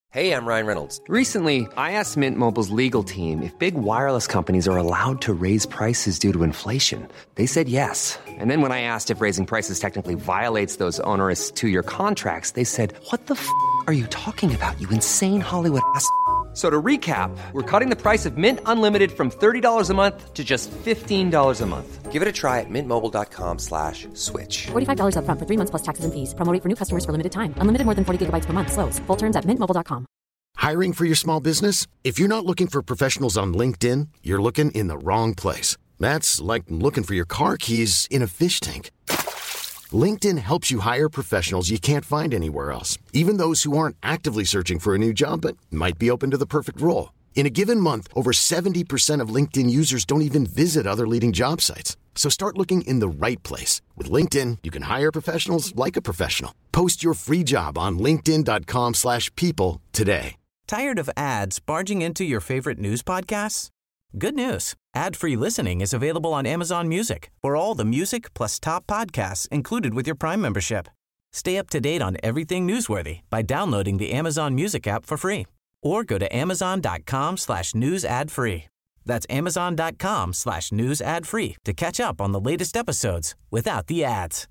Hey, I'm Ryan Reynolds. Recently, I asked Mint Mobile's legal team if big wireless companies are allowed to raise prices due to inflation. They said yes. And then when I asked if raising prices technically violates those onerous two-year contracts, they said, "What the f*** are you talking about, you insane Hollywood ass?" So to recap, we're cutting the price of Mint Unlimited from $30 a month to just $15 a month. Give it a try at mintmobile.com/switch. $45 up front for 3 months plus taxes and fees. Promo rate for new customers for limited time. Unlimited more than 40 gigabytes per month. Slows full terms at mintmobile.com. Hiring for your small business? If you're not looking for professionals on LinkedIn, you're looking in the wrong place. That's like looking for your car keys in a fish tank. LinkedIn helps you hire professionals you can't find anywhere else, even those who aren't actively searching for a new job but might be open to the perfect role. In a given month, over 70% of LinkedIn users don't even visit other leading job sites. So start looking in the right place. With LinkedIn, you can hire professionals like a professional. Post your free job on linkedin.com/people today. Tired of ads barging into your favorite news podcasts? Good news. Ad-free listening is available on Amazon Music for all the music plus top podcasts included with your Prime membership. Stay up to date on everything newsworthy by downloading the Amazon Music app for free or go to amazon.com/news ad free. That's amazon.com/news ad free to catch up on the latest episodes without the ads.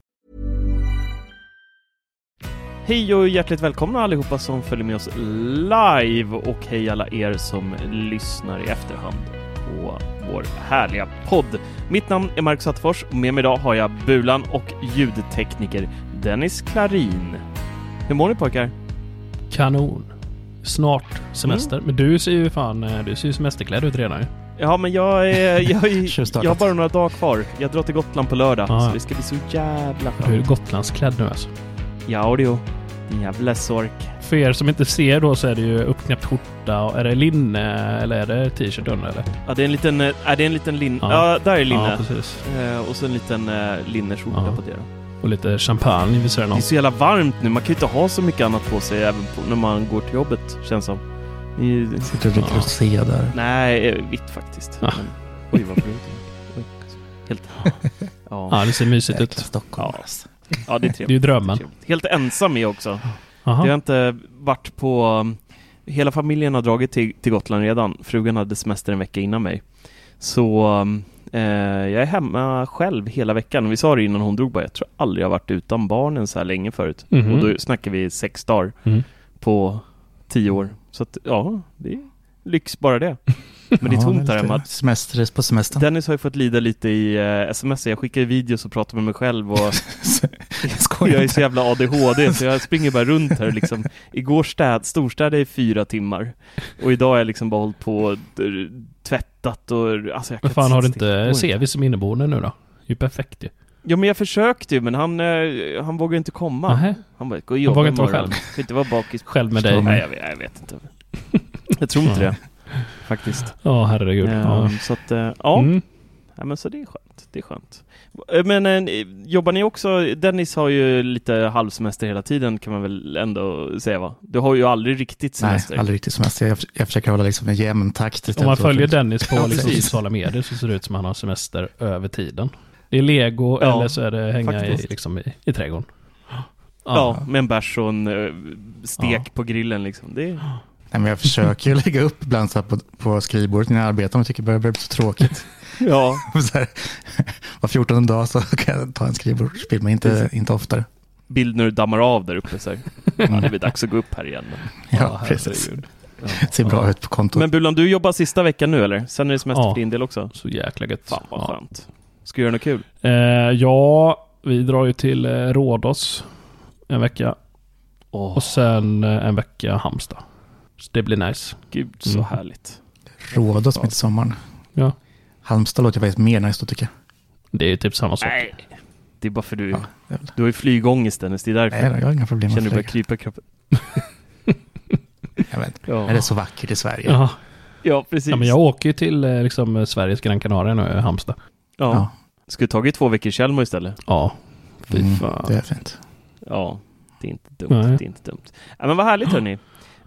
Hej och hjärtligt välkomna allihopa som följer med oss live, och hej alla er som lyssnar i efterhand på vår härliga podd. Mitt namn är Marcus Attefors och med mig idag har jag Bulan och ljudtekniker Dennis Klarin. Hur mår ni pojkar? Kanon. Snart semester. Men du ser ju semesterklädd ut redan ju. Ja, men jag har bara några dagar kvar. Jag drar till Gotland på lördag, så det ska bli så jävla skönt. Du är Gotlandsklädd nu alltså. Ja, det är ju en jävla sork. För er som inte ser då så är det ju uppknäppt skjorta, och är det linne eller är det t-shirt under eller? Ja, det är en liten linne. Ja, där är linne. Ja, precis. Och så en liten linneskjorta på det då. Och lite champagne vid sidan om. Det är så jävla varmt nu. Man kan ju inte ha så mycket annat på sig även när man går till jobbet, känns som. Sitter du lite och ser där? Nej, vitt faktiskt. Ja. Men, oj, vad brunt. Helt. Ja, det ser mysigt ut. Stockholm. Ja, det är trevligt. Det är ju drömmen. Helt ensam är också. Aha. Jag har inte varit på... Hela familjen har dragit till Gotland redan. Frugan hade semester en vecka innan mig. Så jag är hemma själv hela veckan. Och vi sa det innan hon drog, bara jag tror aldrig jag har varit utan barnen så här länge förut. Mm-hmm. Och då snackar vi 6 dagar på 10 år. Så att, ja, det är lyx bara det. Men det är tomt här hemma. Semester på semestern. Dennis har ju fått lida lite i sms. Jag skickar videos och pratar med mig själv. Och jag är så jävla ADHD så jag springer bara runt här. Liksom. Igår storstädade i 4 timmar. Och idag har jag liksom bara hållit på och tvättat. Och, alltså jag men fan, har du inte CV som inneboende nu då? Det är ju perfekt ju. Ja, men jag försökte ju, men han vågar inte komma. Nähä. Han bara, gå och jobba. Han vågar inte vara själv. Kan inte vara bakis. Själv med dig. Nej, jag vet inte. Jag tror inte det. Faktiskt. Ja, herregud. Så att, ja. Ja, men så det är skönt. Det är skönt. Men jobbar ni också? Dennis har ju lite halvsemester hela tiden, kan man väl ändå säga, va? Du har ju aldrig riktigt semester. Nej, aldrig riktigt semester. Jag försöker hålla liksom en jämn takt. Om man följer Dennis på liksom sociala medier så ser det ut som att han har semester över tiden. Det är Lego eller så är det hänga i trädgården. Ja, med en bärs och en stek på grillen liksom. Det är... Nej, men jag försöker lägga upp ibland så här på skrivbordet när jag arbetar, om jag tycker det börjar bli så tråkigt. Ja. Så här, var 14 dag så kan jag ta en skrivbordsbild, men inte oftare. Bild när du dammar av där uppe så här. Ja, det blir dags att gå upp här igen. Ja, precis. Ser bra ut på kontot. Men Bulan, du jobbar sista veckan nu eller? Sen är det semester för din del också. Så jäkla gött. Fan vad skönt. Ska du göra något kul? Ja, vi drar ju till Rhodos en vecka. Och sen en vecka Halmstad. Så det blir nice. Gud, så härligt. Rhodos mitt i sommaren. Ja. Halmstad låter faktiskt mer nice då, tycker jag. Det är ju typ samma sak. Nej, det är bara för du har ju flygångest, Dennis. Det är därför. Nej, jag har inga problem med känner du börjar krypa i kroppen. Jag vet. Ja. Är det så vackert i Sverige? Ja, ja precis. Ja, men jag åker ju till liksom Sveriges Gran Canaria nu, Halmstad. Ja. Ska du tagit 2 veckor i Kjellmo istället? Ja. Fy fan. Det är fint. Ja, det är inte dumt. Det är inte dumt. Ja, men vad härligt hörni.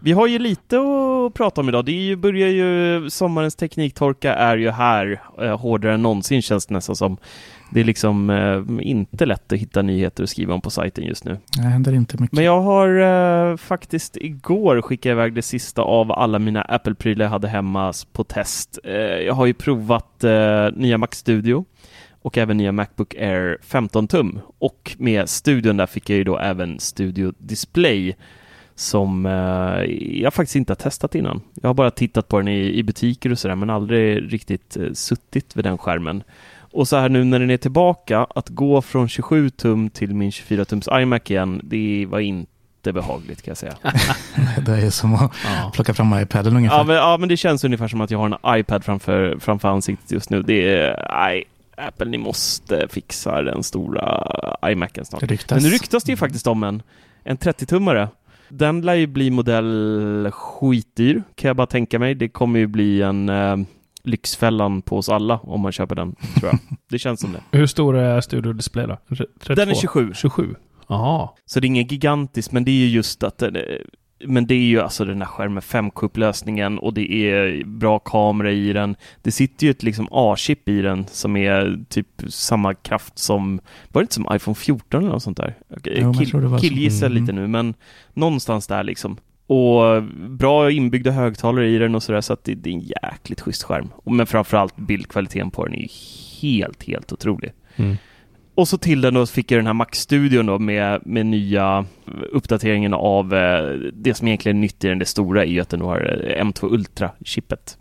Vi har ju lite att prata om idag. Börjar ju sommarens tekniktorka är ju här hårdare än någonsin, känns det nästan som. Det är liksom inte lätt att hitta nyheter att skriva om på sajten just nu. Det händer inte mycket. Men jag har faktiskt igår skickat iväg det sista av alla mina Apple-prylar jag hade hemma på test. Jag har ju provat nya Mac Studio och även nya MacBook Air 15 tum. Och med studion där fick jag ju då även Studio Display som jag faktiskt inte har testat innan. Jag har bara tittat på den i butiker och sådär, men aldrig riktigt suttit vid den skärmen. Och så här nu när den är tillbaka, att gå från 27 tum till min 24-tums iMac igen, det var inte behagligt, kan jag säga. Det är som att plocka fram iPaden ungefär. Ja, men det känns ungefär som att jag har en iPad framför ansiktet just nu. Det är, nej, Apple, ni måste fixa den stora iMacen snart. Men nu ryktas det ju faktiskt om en 30-tummare. Den lär ju bli modell skitdyr, kan jag bara tänka mig. Det kommer ju bli en lyxfällan på oss alla om man köper den, tror jag. Det känns som det. Hur stor är Studio Display då? 32? Den är 27. 27? Jaha. Så det är ingen gigantisk, men det är ju just att men det är ju alltså den här skärmen 5K-upplösningen och det är bra kamera i den. Det sitter ju ett liksom A-chip i den som är typ samma kraft som, var det inte som iPhone 14 eller något sånt där? Killgissar lite nu, men någonstans där liksom. Och bra inbyggda högtalare i den och sådär, så att det är en jäkligt schysst skärm. Men framförallt bildkvaliteten på den är helt otrolig. Och så till den då fick jag den här Mac Studion då med nya uppdateringen av det som egentligen är nytt i den. Det stora är ju att den har M2 Ultra-chippet.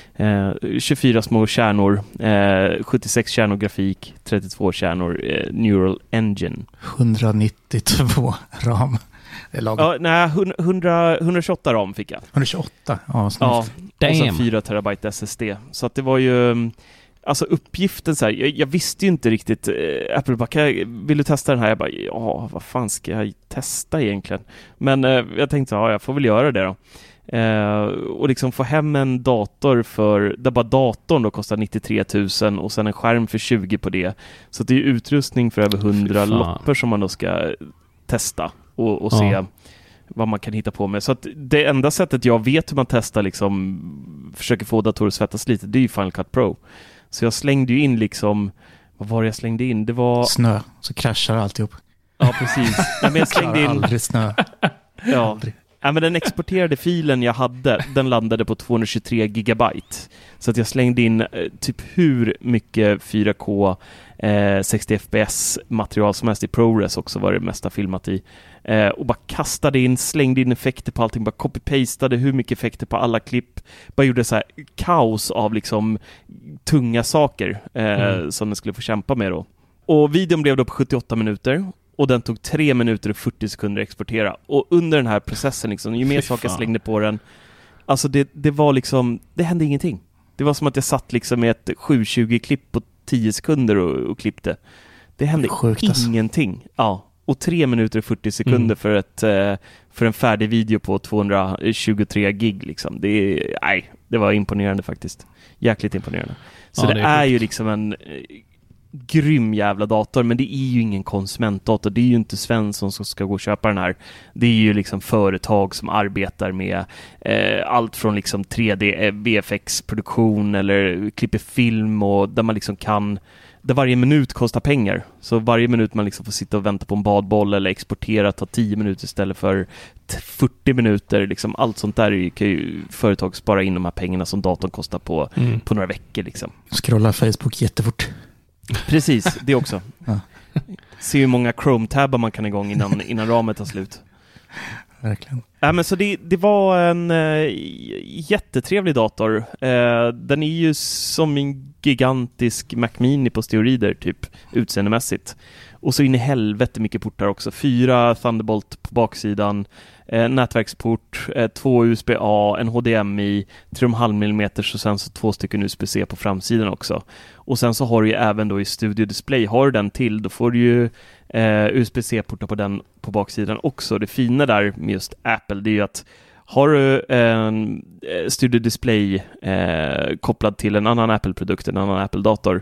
24 små kärnor, 76 kärnor grafik, 32 kärnor Neural Engine. 192 ram. Ja, nej, 128 ram fick jag. 128? Ja, snart. Ja, och så 4 terabyte SSD. Så att det var ju... Alltså uppgiften så här, jag visste ju inte riktigt. Apple bara, vill du testa den här? Jag bara, ja, vad fan ska jag testa egentligen? Men jag tänkte, ja, jag får väl göra det då. Och liksom få hem en dator där bara datorn då kostar 93 000 och sen en skärm för 20 på det. Så det är utrustning för över 100 loppor som man då ska testa och se vad man kan hitta på med. Så att det enda sättet jag vet hur man testar liksom, försöker få datorer att svettas lite, det är ju Final Cut Pro. Så jag slängde ju in liksom, vad var det jag slängde in? Det var... Snö, så kraschar alltihop. Ja, precis. Nej, men jag slängde in... Aldrig snö. Ja. Nej, men den exporterade filen jag hade, den landade på 223 gigabyte. Så att jag slängde in typ hur mycket 4K 60 fps material som helst i ProRes också, var det mesta filmat i. Och bara kastade in, slängde in effekter på allting, bara copy-pastade hur mycket effekter på alla klipp. Bara gjorde så här kaos av liksom tunga saker som den skulle få kämpa med då. Och videon blev då på 78 minuter. Och den tog 3 minuter och 40 sekunder att exportera. Och under den här processen, liksom, ju mer saker jag slängde på den, alltså det var liksom, det hände ingenting. Det var som att jag satt liksom med ett 720-klipp på 10 sekunder och klippte. Det hände ingenting. Ja. Och 3 minuter och 40 sekunder för en färdig video på 223 gig. Liksom. Det var imponerande faktiskt. Jäkligt imponerande. Så det är ju liksom en grym jävla dator, men det är ju ingen konsumentdator. Det är ju inte Svensson som ska gå och köpa den här. Det är ju liksom företag som arbetar med allt från liksom 3D VFX-produktion eller klipper film, och där man liksom kan, där varje minut kostar pengar. Så varje minut man liksom får sitta och vänta på en badboll eller exportera tar 10 minuter istället för 40 minuter. Liksom allt sånt där kan ju företag spara in de här pengarna som datorn kostar på några veckor. Liksom. Scrolla Facebook jättefort. Precis, det också. Ja. Se hur många Chrome-tabbar man kan igång innan ramen tar slut. Verkligen. Men så det var en jättetrevlig dator. Den är ju som en gigantisk Mac Mini på steroider typ, utseendemässigt. Och så in i helvete mycket portar också. 4 Thunderbolt på baksidan, nätverksport, 2 USB-A, en HDMI, 3,5 mm och sen så 2 stycken USB-C på framsidan också. Och sen så har du ju även då i Studio Display, har du den till, då får du ju USB-C-portar på den på baksidan också. Det fina där med just Apple, det är ju att har du en Studio Display kopplad till en annan Apple-produkt, en annan Apple-dator,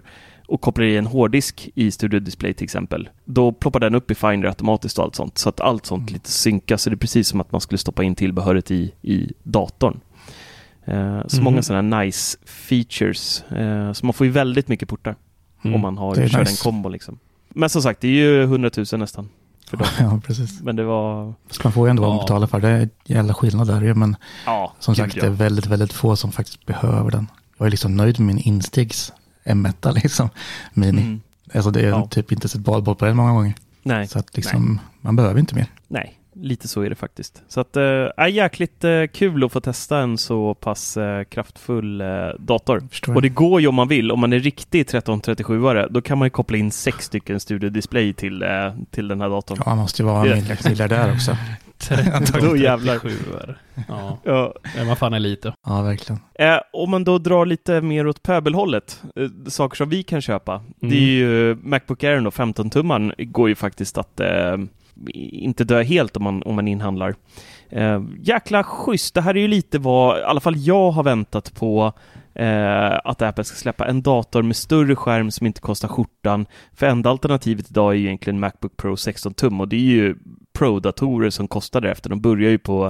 och kopplar i en hårddisk i Studio Display till exempel, då ploppar den upp i Finder automatiskt och allt sånt. Så att allt sånt lite synkas. Så det är precis som att man skulle stoppa in tillbehöret i datorn. Så många sådana nice features. Så man får ju väldigt mycket portar om man kör en kombo liksom. Men som sagt, det är ju 100 000 nästan. För dem. Ja, precis. Men det var... Så man får ju ändå vad man betalar för. Det är jävla skillnad där. Men som sagt, det är väldigt, väldigt få som faktiskt behöver den. Jag är liksom nöjd med min Instigs M1 liksom, Mini. Alltså det är typ inte sett badboll på den många gånger. Nej. Så att liksom, man behöver inte mer. Nej, lite så är det faktiskt. Så att jäkligt kul att få testa en så pass kraftfull dator. Och det går ju om man vill. Om man är riktigt 1337-are, då kan man ju koppla in 6 stycken Studio Display till den här datorn. Ja, man måste ju vara miljardär också. Då jävlar. Ja, man fan är lite. Ja, verkligen. Om man då drar lite mer åt pöbelhållet, saker som vi kan köpa. Det är ju Macbook Air då, 15-tummaren går ju faktiskt att inte dö helt om man inhandlar. Jäkla schysst. Det här är ju lite vad i alla fall jag har väntat på, att Apple ska släppa en dator med större skärm som inte kostar skjortan. För enda alternativet idag är ju egentligen Macbook Pro 16 tum, och det är ju Pro-datorer som kostar därefter. De börjar ju på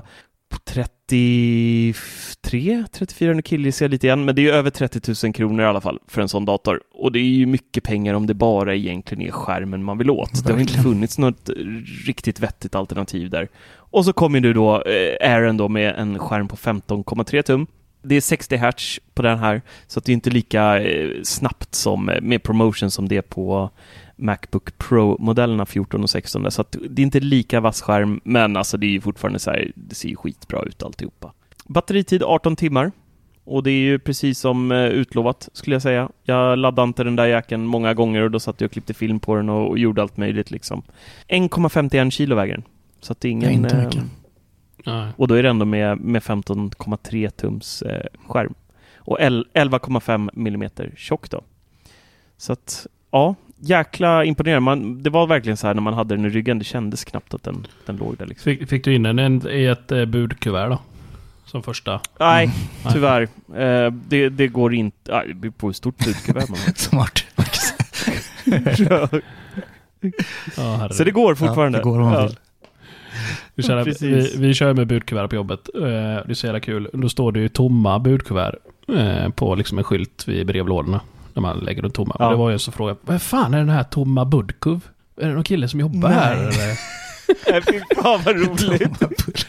34 nu killar jag lite igen, men det är ju över 30 000 kronor i alla fall för en sån dator. Och det är ju mycket pengar om det bara egentligen är skärmen man vill åt. Det har inte funnits något riktigt vettigt alternativ där. Och så kommer du då Airen då med en skärm på 15,3 tum. Det är 60 Hz på den här, så att det är inte lika snabbt som med promotion som det är på Macbook Pro-modellerna 14 och 16. Så att det är inte lika vass skärm, men alltså det är ju fortfarande så här, det ser ju skitbra ut alltihopa. Batteritid 18 timmar. Och det är ju precis som utlovat, skulle jag säga. Jag laddade inte den där jäkeln många gånger, och då satt jag och klippte film på den och gjorde allt möjligt liksom. 1,51 kilo väger den. Så att det är ingen... inte mycket. Och då är det ändå med 15,3 tums skärm. Och 11,5 millimeter tjock då. Så att, ja, jäkla imponerande. Det var verkligen så här när man hade den i ryggen, det kändes knappt att den låg där liksom. Fick du in den i ett budkuvert då? Som första? Nej, tyvärr. Det går inte... det blir på ett stort budkuvert man har. Smart. Så det går fortfarande. Ja, det går om man vill. Vi kör med budkuvert på jobbet. Det är så jävla kul. Då står det ju tomma budkuvert på liksom en skylt vid brevlådorna när man lägger dem tomma. Och det var ju så fråga, vad fan är den här tomma budkuv? Är det någon kille som jobbar här? Eller? Fy fan vad roligt.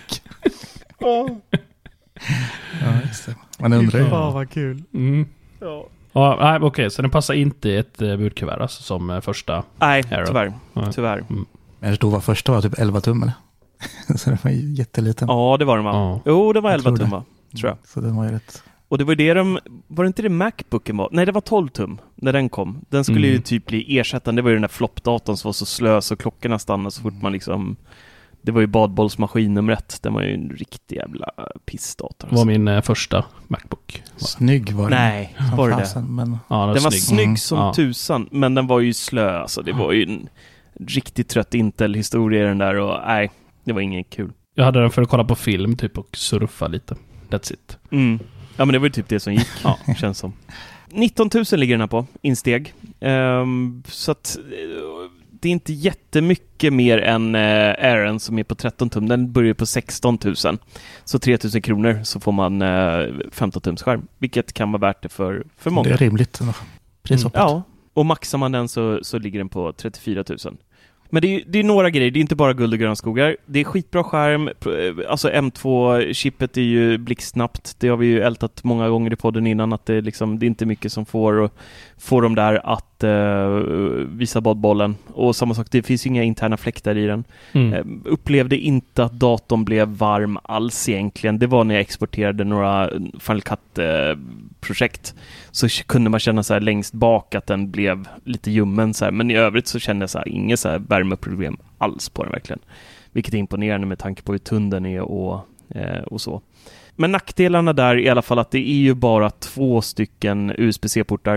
Man undrar ju. Fan vad kul. Ja, okej, så den passar inte i ett budkuvert alltså, som första. Nej, Aero. tyvärr. Men jag tror att första var typ 11 tum eller? Så det var ju jätteliten. Ja, det var de. Ja. Jo, det var 11 tum va? Tror jag. Så den var ju rätt. Och det var ju var det inte det Macbooken var? Nej, det var 12 tum när den kom. Den skulle ju typ bli ersättande. Det var ju den där floppdatorn som var så slös och klockorna stannade så fort man liksom... Det var ju badbollsmaskin nummer 1. Den var ju en riktig jävla pissdator. Det var min första Macbook. Snygg var den. Nej, var det det? Men... Ja, den var snygg som tusan, men den var ju slö. Alltså, det var ju en riktigt trött Intel-historia den där. Och nej, det var inget kul. Jag hade den för att kolla på film typ och surfa lite. That's it. Ja, men det var ju typ det som gick, känns som. 19 000 ligger den här på, insteg. Så att det är inte jättemycket mer än Airen som är på 13 tum. Den börjar på 16 000. Så 3 000 kronor så får man 15 tums skärm. Vilket kan vara värt det för många. Det är rimligt. Prishoppet. Ja, och maxar man den så ligger den på 34 000. Men det är några grejer, det är inte bara guld och gröna skogar. Det är skitbra skärm, alltså M2-chippet är ju blixtsnabbt. Det har vi ju ältat många gånger i podden innan, att det är inte mycket som får dem där att visa badbollen. Och samma sak, det finns ju inga interna fläktar i den. Upplevde inte att datorn blev varm alls egentligen. Det var när jag exporterade några Final Cut-projekt. Så kunde man känna så här längst bak att den blev lite ljummen så här. Men i övrigt så kände jag så här inget så här värmeproblem alls på den verkligen. Vilket är imponerande med tanke på hur tunn den är och så. Men nackdelarna där är i alla fall att det är ju bara 2 stycken USB-C-portar.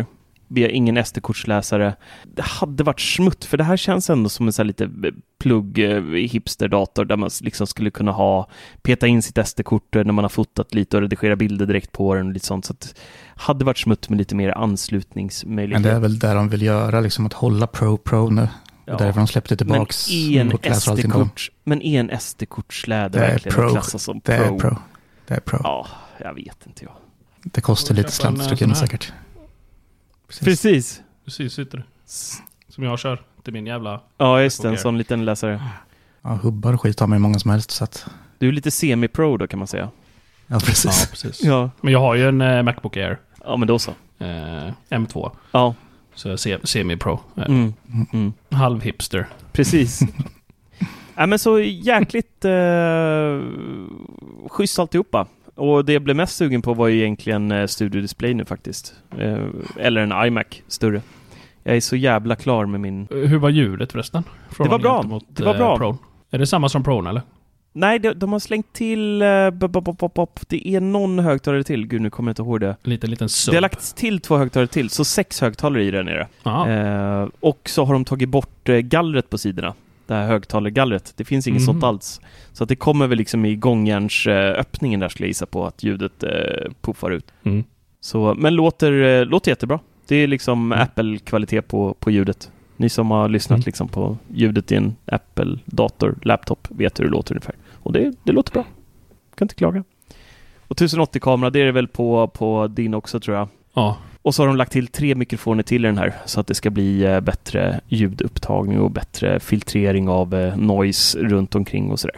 Vi har ingen SD-kortsläsare. Det hade varit smutt, för det här känns ändå som en så här lite plugg hipsterdator där man liksom skulle kunna peta in sitt SD-kort när man har fotat lite och redigera bilder direkt på den och lite sånt. Så att hade varit smutt med lite mer anslutningsmöjlighet. Men det är väl där de vill göra, liksom att hålla Pro nu. Och därför de släppte tillbaks. Men en SD-kortsläde verkligen klassas som Pro. Det är Pro. Ja, jag vet inte jag. Det kostar lite slant säkert. Precis. Sitter det. Som jag kör till min jävla... Ja, just det. En sån liten läsare. Ja, hubbar och skit har man ju många som helst. Så att... Du är lite semi-pro då, kan man säga. Ja, precis. Ja, precis. Ja. Men jag har ju en MacBook Air. Ja, men då så. M2. Ja. Så jag är semi-pro. Halv hipster. Precis. Ja, men så jäkligt schysst alltihopa. Och det jag blev mest sugen på var ju egentligen Studio Display nu faktiskt. Eller en iMac större. Jag är så jävla klar med min... Hur var ljudet förresten? Det var bra. Det var bra. Pro. Är det samma som Pro eller? Nej, de har slängt till... det är någon högtalare till. Gud, nu kommer jag inte ihåg det. Liten sub. Det har lagts till 2 högtalare till. Så 6 högtalare i den nere. Och så har de tagit bort gallret på sidorna. Det här högtalargallret. Det finns inget sånt alls. Så att det kommer väl liksom i gångjärns öppningen där, skulle jag gissa på, att ljudet puffar ut. Så, men låter jättebra. Det är liksom Apple-kvalitet på ljudet. Ni som har lyssnat liksom på ljudet i en Apple-dator, laptop, vet hur det låter ungefär. Och det låter bra. Kan inte klaga. Och 1080-kamera, det är det väl på din också, tror jag. Ja. Och så har de lagt till 3 mikrofoner till den här, så att det ska bli bättre ljudupptagning och bättre filtrering av noise runt omkring och sådär.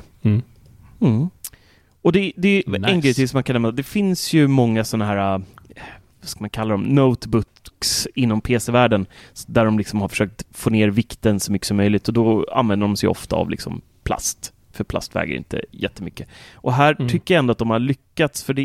Och det är en grej till som man kan nämna. Det finns ju många sådana här, vad ska man kalla dem, notebooks inom PC-världen där de liksom har försökt få ner vikten så mycket som möjligt, och då använder de sig ofta av liksom plast, för plast väger inte jättemycket. Och här tycker jag ändå att de har lyckats, för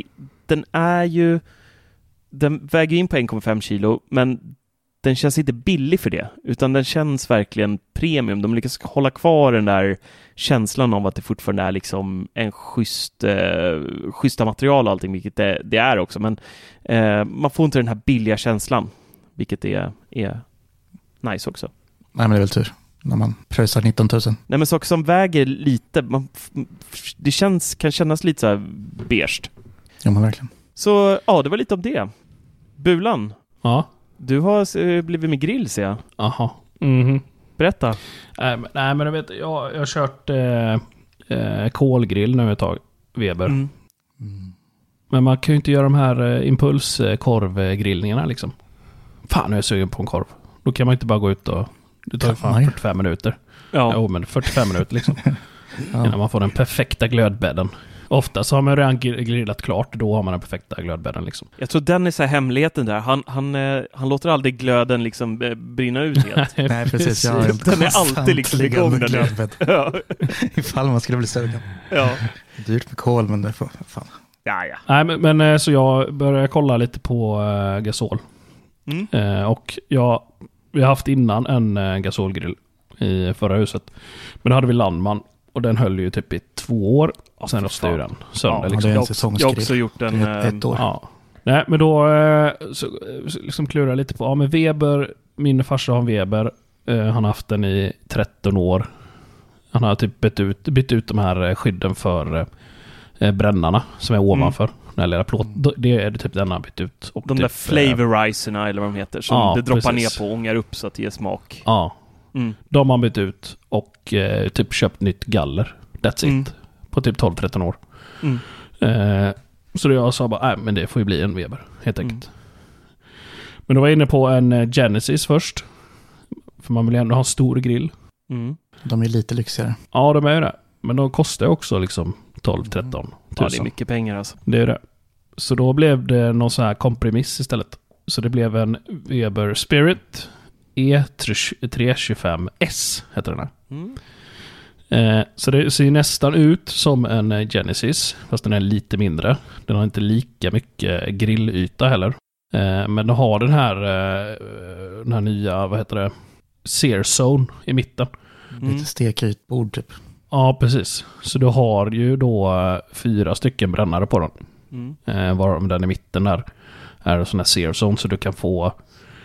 den väger in på 1,5 kilo, men den känns inte billig för det, utan den känns verkligen premium. De lyckas hålla kvar den där känslan av att det fortfarande är liksom en schyssta material och allting, vilket det är också, men man får inte den här billiga känslan, vilket är nice också. Nej, men det är väl tur när man pröjsar 19 000. Nej, men saker som väger lite, det kan kännas lite så här beige. Ja, men verkligen. Så ja, det var lite om det. Bulan. Ja. Du har blivit med grill, ser jag. Aha. Berätta. Nej, men jag vet, jag har kört kolgrill nu ett tag. Weber. Men man kan ju inte göra de här impulskorvgrillningarna liksom. Fan, nu är jag sugen på en korv. Då kan man inte bara gå ut och... Det tar ju fan 45 minuter. Ja. Jo, men 45 minuter liksom. Innan man får den perfekta glödbädden. Ofta så har man redan grillat klart, då har man den perfekta glödbädden liksom. Jag tror den är så här hemligheten där. Han låter aldrig glöden liksom brinna ut helt. Nej, precis. Den är alltid liksom igång. Ja. Ifall man skulle bli sugen. Ja. Dyrt med kol, men det får fan. Ja. Nej, men så jag började kolla lite på gasol. Och vi har haft innan en gasolgrill i förra huset. Men då hade vi Landman. Och den höll ju typ i 2 år. Och sen rostade ju den sönder. Liksom. Jag har också gjort den. Ett år. Ja. Nej, men då så liksom klurar jag lite på. Ja, men Weber, min farsa har en Weber. Han har haft den i 13 år. Han har typ bytt ut de här skydden för brännarna som är ovanför. Den lilla plåt. Det är det typ den han bytt ut. Och de typ, där flavoriserna eller vad de heter. Som det droppar ner på och ångar upp så att det ger smak. Ja. De har bytt ut och typ köpt nytt galler. That's it. På typ 12-13 år. Så jag sa bara, men det får ju bli en Weber, helt enkelt. Men då var jag inne på en Genesis först. För man vill ändå ha en stor grill. De är lite lyxigare. Ja, de är ju det. Men de kostar också liksom 12-13 000. Ja, det är mycket pengar alltså. Det är det. Så då blev det någon sån här kompromiss istället. Så det blev en Weber Spirit E325S heter den här. Så det ser nästan ut som en Genesis, fast den är lite mindre. Den har inte lika mycket grillyta heller. Men den har den här nya, vad heter det? Sear Zone i mitten. Lite stekytbord typ. Ja, precis. Så du har ju då 4 stycken brännare på den. Varav den i mitten där är en sån här Sear Zone, så du kan få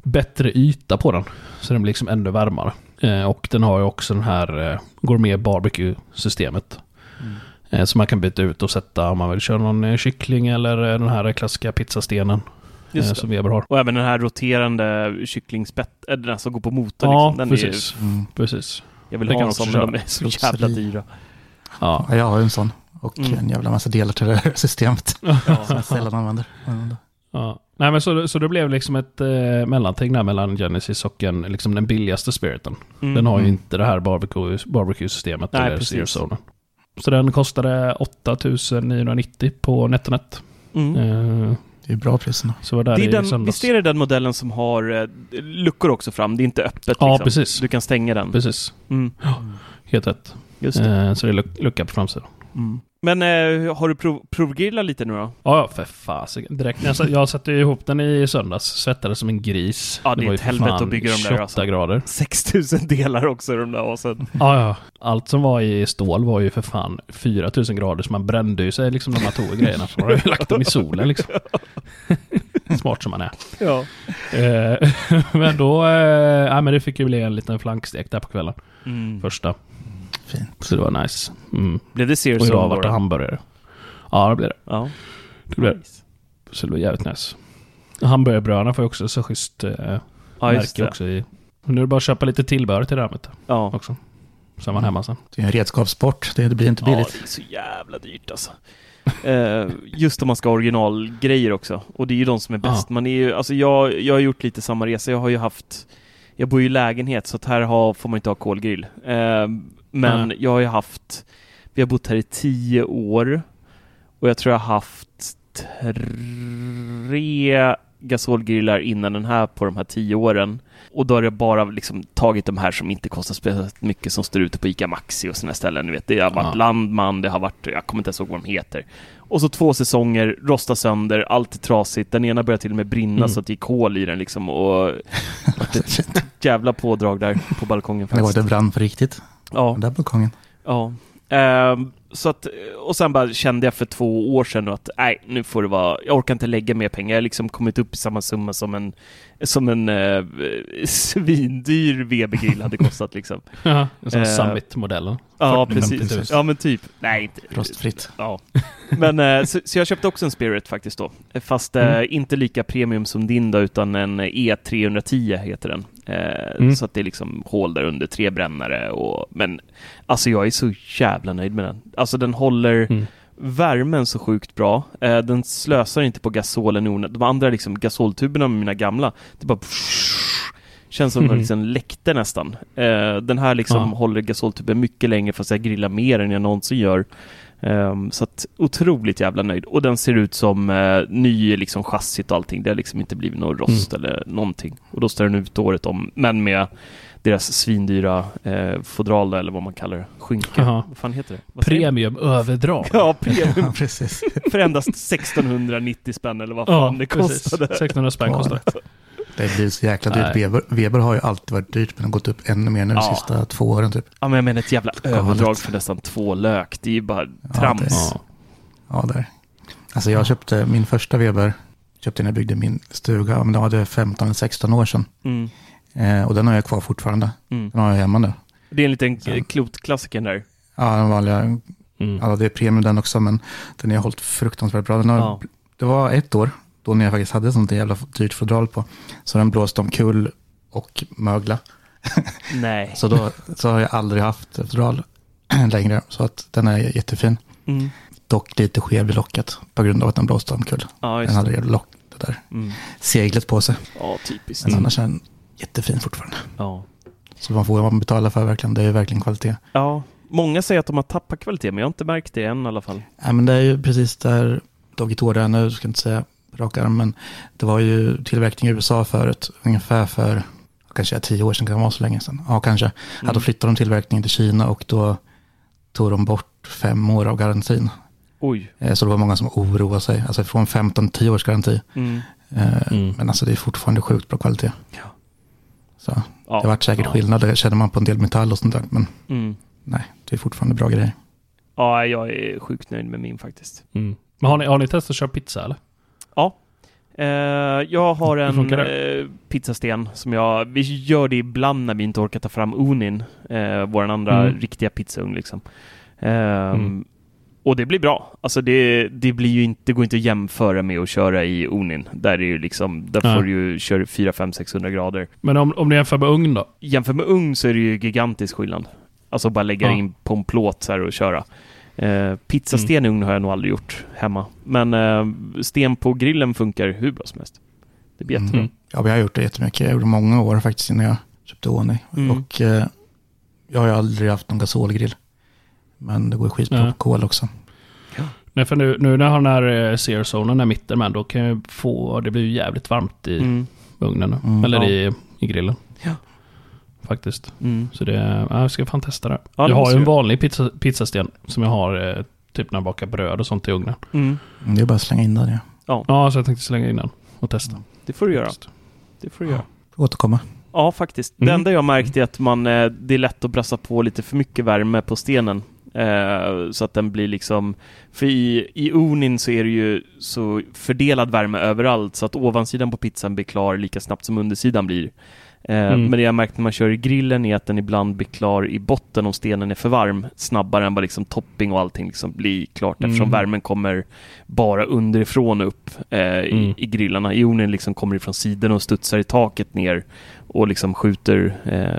bättre yta på den. Så den blir liksom ännu varmare. Och den har ju också den här gourmet barbecue-systemet. Så man kan byta ut och sätta om man vill köra någon kyckling eller den här klassiska pizzastenen som Weber har. Och även den här roterande kycklingspett, den som går på motor. Ja, liksom. Den precis. Är, precis. Jag vill ha en sån, men de är så jävla dyra. Ja, jag har en sån. Och en jävla massa delar till det här systemet. Som jag sällan använder. Ja. Nej, men så det blev liksom ett mellanting där mellan Genesis och liksom den billigaste Spiriten. Den har ju inte det här barbecue-systemet. Nej, eller Sear Zone. Så den kostade 8,990 på NetOnNet. Det är bra priserna. Så var där det är den, visst är det den modellen som har luckor också fram? Det är inte öppet. Ja, liksom. precis. Du kan stänga den. Precis. Helt rätt. Just det. Så det är lucka på framsidan. Men har du provgrillat lite nu då? Ja, för fasiken. Direkt. Jag satte ihop den i söndags. Svettade som en gris. Ja, det är ett helvete att bygga de där. 28 grader. 6000 delar också de där. Och sen. Ja. Allt som var i stål var ju för fan 4000 grader. Så man brände ju sig liksom när man tog grejerna. Så man har ju lagt dem i solen liksom. Smart som man är. Ja. Men då... men det fick ju bli en liten flankstek där på kvällen. Första. Fint. Så det var nice. Blev det Sear Zone? Och idag var det hamburgare. Ja, det blev det. Ja. Det blev nice. Så det var jävligt nice. Hamburgerbröderna får ju också så schysst märke också i. Nu är det bara att köpa lite tillbehör till det här med också. Så är man hemma sen. Det är en redskapssport. Det blir inte billigt. Ja, det är så jävla dyrt alltså. Just om man ska ha originalgrejer också. Och det är ju de som är bäst. Man är ju, alltså jag har gjort lite samma resa. Jag bor ju i lägenhet så att här får man inte ha kolgrill. Men jag har ju vi har bott här i 10 år och jag tror jag har haft 3 gasolgrillar innan den här på de här 10 åren. Och då har jag bara liksom tagit de här som inte kostar speciellt mycket, som står ute på ICA Maxi och såna ställen. Ni vet, det har varit Landman, det har varit, jag kommer inte ens ihåg vad de heter. Och så 2 säsonger, rosta sönder, allt är trasigt. Den ena började till och med brinna så att det gick kol i den liksom. Och ett jävla pådrag där på balkongen. Det var det brann för riktigt. Ja. Den där balkongen. Ja. Så att, och sen bara kände jag för 2 år sedan att nu får det vara, jag orkar inte lägga mer pengar. Jag har liksom kommit upp i samma summa som en svindyr Weber-grill hade kostat liksom. Ja, som Summit-modellen. Ja, precis. Ja, men typ. Nej, inte. Rostfritt. Ja. Men så jag köpte också en Spirit faktiskt då. Fast inte lika premium som din då, utan en E310 heter den. Så att det är liksom hål där under, 3 brännare. Men alltså jag är så jävla nöjd med den. Alltså den håller värmen så sjukt bra. Den slösar inte på gasolen. De andra liksom gasoltuberna med mina gamla, det bara känns som att liksom läckte nästan. Den här liksom håller gasoltuben mycket längre, fast jag grillar mer än jag någonsin gör. Så att otroligt jävla nöjd. Och den ser ut som ny liksom chassit och allting. Det har liksom inte blivit någon rost eller någonting. Och då står den ut året om. Men med deras svindyra fodral eller vad man kallar det. Skynke. Vad fan heter det? Premiumöverdrag. Ja, premium. Precis. För endast 1690 spänn eller vad fan det kostade. 1600 spänn kostade. Det blir så jäkla dyrt. Weber har ju alltid varit dyrt, men har gått upp ännu mer nu de sista 2 åren typ. Ja, men jag menar ett jävla överdrag för nästan 2 lök. Det är ju bara trams. Ja, där. Alltså jag köpte min första Weber, när jag byggde min stuga, men då hade 15 eller 16 år sedan. Och den har jag kvar fortfarande. Den har jag hemma nu. Det är en liten klotklassiker där. Ja, den vanliga. Ja, det är premium den också, men den har hållit fruktansvärt bra. Det var 1 år då när jag faktiskt hade sånt jävla dyrt fodral på. Så den blåste omkull och mögla. Nej. Så har jag aldrig haft fodral längre. Så att den är jättefin. Dock lite skev i locket på grund av att den blåste omkull. Ja, den hade det där seglet på sig. Ja, typiskt. Men annars är den jättefin fortfarande. Ja. Så man får betala för verkligen. Det är verkligen kvalitet. Ja, många säger att de har tappat kvalitet, men jag har inte märkt det än i alla fall. Nej, men det är ju precis där Doggy Tore nu, ska inte säga rak arm, men det var ju tillverkning i USA förut, ungefär för kanske 10 år sedan, kan det vara så länge sedan. Ja, kanske. Ja, då flyttade de tillverkningen till Kina och då tog de bort 5 år av garantin. Oj. Så det var många som oroade sig. Alltså från 15-10 års garanti. Men alltså det är fortfarande sjukt bra kvalitet. Ja. Så det har varit säkert skillnad. Det känner man på en del metall och sånt där. Men nej, det är fortfarande bra grejer. Ja, jag är sjukt nöjd med min faktiskt. Men har ni testat att köra pizza eller? Ja. Jag har en pizzasten som vi gör det ibland när vi inte orkar ta fram Onin, vår andra riktiga pizzaugn liksom. Och det blir bra. Alltså det blir ju inte, det går inte att jämföra med att köra i Onin. Där är ju liksom, där får du ju köra 400-600 grader. Men om du jämför med ugn då? Jämför med ugn så är det ju gigantisk skillnad. Alltså bara lägga in på en plåt så här och köra. Pizzasten i ugn har jag nog aldrig gjort hemma. Men sten på grillen funkar hur bra som helst. Det blir jättebra. Ja, vi har gjort det jättemycket. Jag gjorde många år faktiskt innan jag köpte Oni. Och jag har ju aldrig haft någon gasolgrill. Men det går skitbra på kol också. Ja. Nej, för nu när jag har den här searzonen där mitten, men då kan jag det blir ju jävligt varmt i ugnen. Eller i grillen. Ja. Faktiskt. Så jag ska fan testa det. Ja, jag har ju en vanlig pizzasten som jag har typ när jag bakar bröd och sånt i ugnen. Det är bara att slänga in den, Ja, så jag tänkte slänga in den och testa. Det får du göra. Det får du göra. Återkomma. Ja, faktiskt. Det enda jag märkt är att det är lätt att brassa på lite för mycket värme på stenen. Så att den blir liksom, för i Onin så är det ju så fördelad värme överallt så att ovansidan på pizzan blir klar lika snabbt som undersidan blir. Men det jag märkt när man kör i grillen är att den ibland blir klar i botten om stenen är för varm snabbare än vad liksom topping och allting liksom blir klart eftersom värmen kommer bara underifrån upp i grillarna. I Onin liksom kommer ifrån sidan och studsar i taket ner och liksom skjuter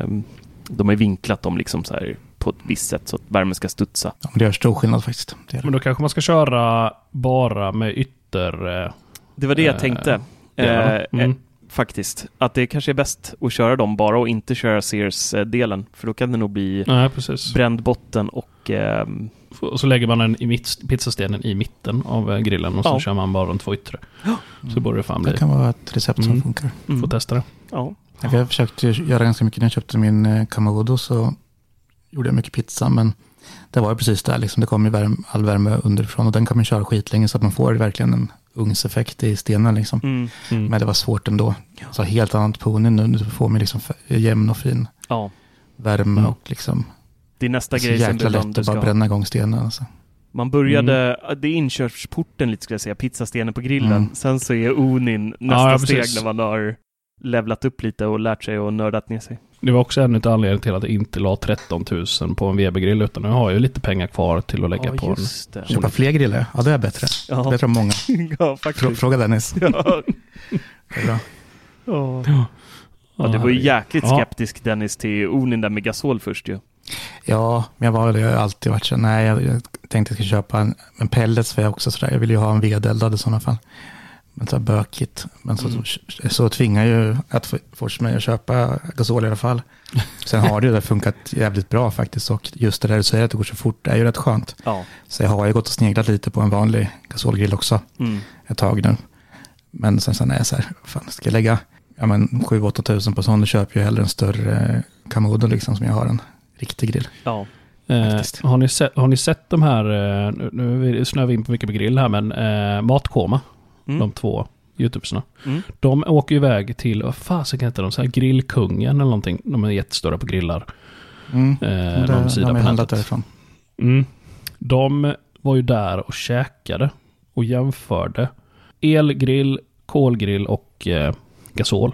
de har vinklat dem liksom så här på ett visst sätt så att värmen ska studsa. Ja, men det gör stor skillnad faktiskt. Det. Men då kanske man ska köra bara med det var det jag tänkte. Faktiskt. Att det kanske är bäst att köra dem bara och inte köra Sears-delen. För då kan det nog bli bränd botten och... Och så lägger man den i pizzastenen i mitten av grillen och så kör man bara de två yttre. Så borde det fan bli. Det kan vara ett recept som funkar. Får testa det. Ja. Jag har försökt göra ganska mycket. När jag köpte min Kamodo så gjorde jag mycket pizza, men det var ju precis där. Liksom, det kom ju all värme underifrån och den kan man köra skitlänge så att man får verkligen en ugnseffekt i stenen. Liksom. Men det var svårt ändå. Så helt annat på Onin nu får man liksom jämn och fin värme och liksom det är nästa grej som jäkla lätt att bara bränna igång stenen. Alltså. Man började, det är inkörsporten lite ska jag säga, pizzastenen på grillen. Sen så är Onin nästa steg när man har levlat upp lite och lärt sig och nördat ner sig. Det var också en av anledningarna till att jag inte la 13 000 på en Weber-grill utan jag har ju lite pengar kvar till att lägga på den. Köpa fler griller? Ja, det är bättre. Ja. Bättre än många. Ja, faktiskt. Fråga Dennis. Ja. Det är bra. Ja, det var ju jäkligt skeptisk Dennis till Onin där med gasol först ju. Ja, men jag har alltid varit så. Nej, jag tänkte att jag skulle köpa en pellets för jag också sådär. Jag vill ju ha en vedeldad i sådana fall. Men så bökigt. Men så tvingar ju att forsa mig att köpa gasol i alla fall. Sen har det ju funkat jävligt bra faktiskt. Och just det där du säger att det går så fort är ju rätt skönt. Ja. Så jag har ju gått och sneglat lite på en vanlig gasolgrill också. Ett tag nu. Men sen är jag så här, fan ska jag lägga 7-8 tusen på sån, då köper jag hellre en större Kamodo liksom som jag har en riktig grill. Ja. Har ni sett de här, nu snöar vi in på mycket på grill här, men Matkoma, de två YouTubersna, de åker iväg till, vad fasiken heter de, så här Grillkungen eller någonting, de är jättestora på grillar. De har handlat därifrån. De var ju där och käkade och jämförde elgrill, kolgrill och gasol.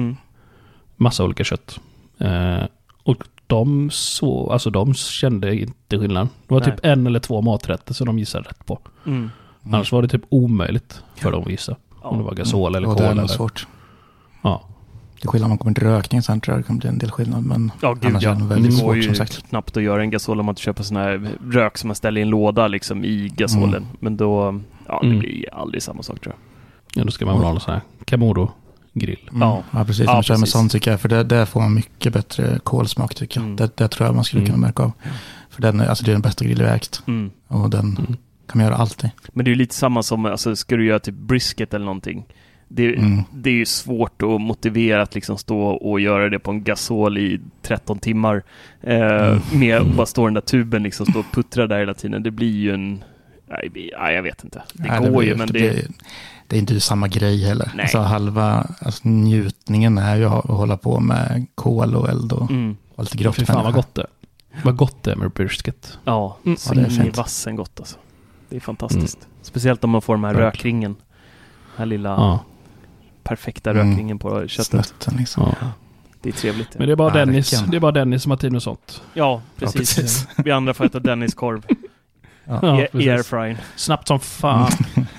Massa olika kött. Och de kände inte skillnad. Det var typ 1 eller 2 maträtter som de gissade rätt på. Annars var det typ omöjligt för dem att gissa. Om det var gasol eller kol. Det är nog svårt. Ja. Det är skillnad om man kommer till rökning, sen tror jag det kan bli en del skillnad. Men annars är det väldigt svårt som sagt. Knappt att göra en gasol om man inte köper sån här rök som man ställer i en låda liksom i gasolen. Men då, det blir aldrig samma sak tror jag. Ja, då ska man väl ha en sån här Kamodo-grill. Ja, precis. Man kör med sånt tycker jag. För där får man mycket bättre kolsmak tycker jag. Det tror jag man skulle kunna märka av. För det är den bästa grill jag ägt. Och den kan man göra alltid. Men det är ju lite samma som, ska du göra typ brisket eller någonting. Det är ju svårt att motivera att liksom stå och göra det på en gasol i 13 timmar. Med att bara stå den där tuben liksom, stå och puttra där hela tiden. Det blir ju en... Nej, jag vet inte. Det går ju, men det är inte samma grej heller. Alltså njutningen är ju att hålla på med kol och eld och lite grått. Fy fan vad gott det. Vad gott det är med brisket. Ja, så det är in i vassen gott alltså. Det är fantastiskt. Speciellt om man får den här rökringen. Den här lilla perfekta rökningen på köttet. Snötten liksom. Ja. Det är trevligt. Men det är bara Dennis som har tid med sånt. Ja, precis. Vi andra får äta Dennis korv. I airfryer. Snabbt som fan.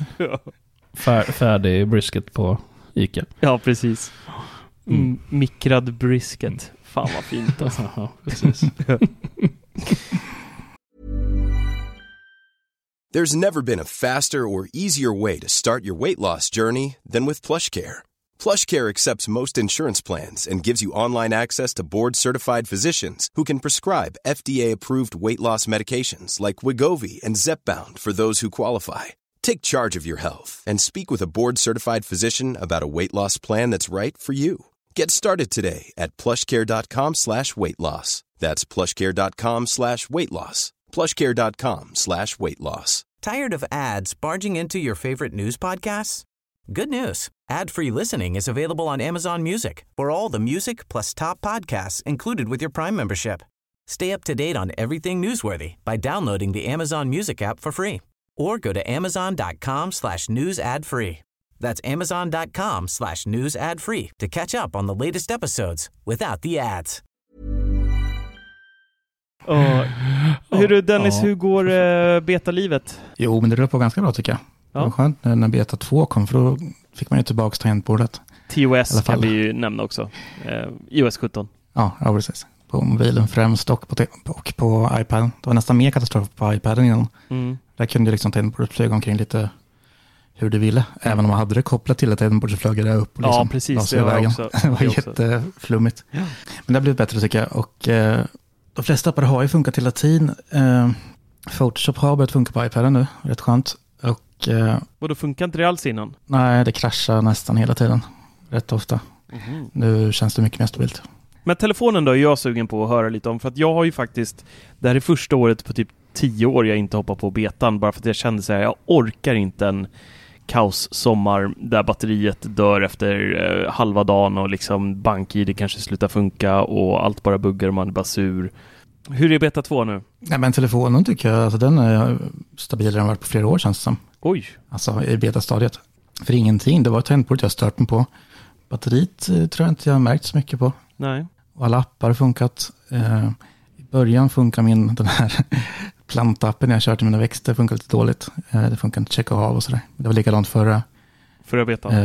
Färdig brisket på Ica. Ja, precis. Mikrad brisket. Fan vad fint alltså. Ja, precis. There's never been a faster or easier way to start your weight loss journey than with PlushCare. PlushCare accepts most insurance plans and gives you online access to board-certified physicians who can prescribe FDA-approved weight loss medications like Wegovy and Zepbound for those who qualify. Take charge of your health and speak with a board-certified physician about a weight loss plan that's right for you. Get started today at plushcare.com/weightloss. That's plushcare.com/weightloss. plushcare.com/weightloss. Tired of ads barging into your favorite news podcasts? Good news. Ad-free listening is available on Amazon Music for all the music plus top podcasts included with your Prime membership. Stay up to date on everything newsworthy by downloading the Amazon Music app for free or go to amazon.com/news ad free. That's amazon.com/news ad free to catch up on the latest episodes without the ads. Hur Dennis, hur går betalivet? Jo, men det rör på ganska bra tycker jag. Det var skönt när beta 2 kom, för då fick man ju tillbaka tangentbordet. TOS kan vi ju nämna också. iOS 17. Ja, precis. På mobilen främst och på iPad. Det var nästan mer katastrof på iPaden innan. Där kunde ju liksom tangentbordet flyga omkring lite hur du ville. Även om man hade det kopplat till ett tangentbord så flög det upp och liksom precis. Det var jätteflummigt. Men det har blivit bättre tycker jag. Och de flesta appar har ju funkat hela tiden. Photoshop har börjat funka på iPaden nu. Rätt skönt. Och då funkar inte det alls innan? Nej, det kraschar nästan hela tiden. Rätt ofta. Nu känns det mycket mer stabilt. Men telefonen då är jag sugen på att höra lite om. För att jag har ju faktiskt, det här är första året på typ 10 år jag inte hoppar på betan. Bara för att jag kände så här, jag orkar inte en kaos-sommar där batteriet dör efter halva dagen och liksom BankID kanske slutar funka och allt bara buggar och man är bara sur. Hur är beta 2 nu? Nej, men telefonen tycker jag, alltså den är stabilare än varit på flera år känns det som. Oj! Alltså i betastadiet. För ingenting, det var tangentbordet jag stört mig på. Batteriet tror jag inte jag har märkt så mycket på. Nej. Och alla appar har funkat. I början funkar den här plantappen jag kört i mina växter funkar lite dåligt. Det funkar inte checka av och sådär. Det var likadant förra beta.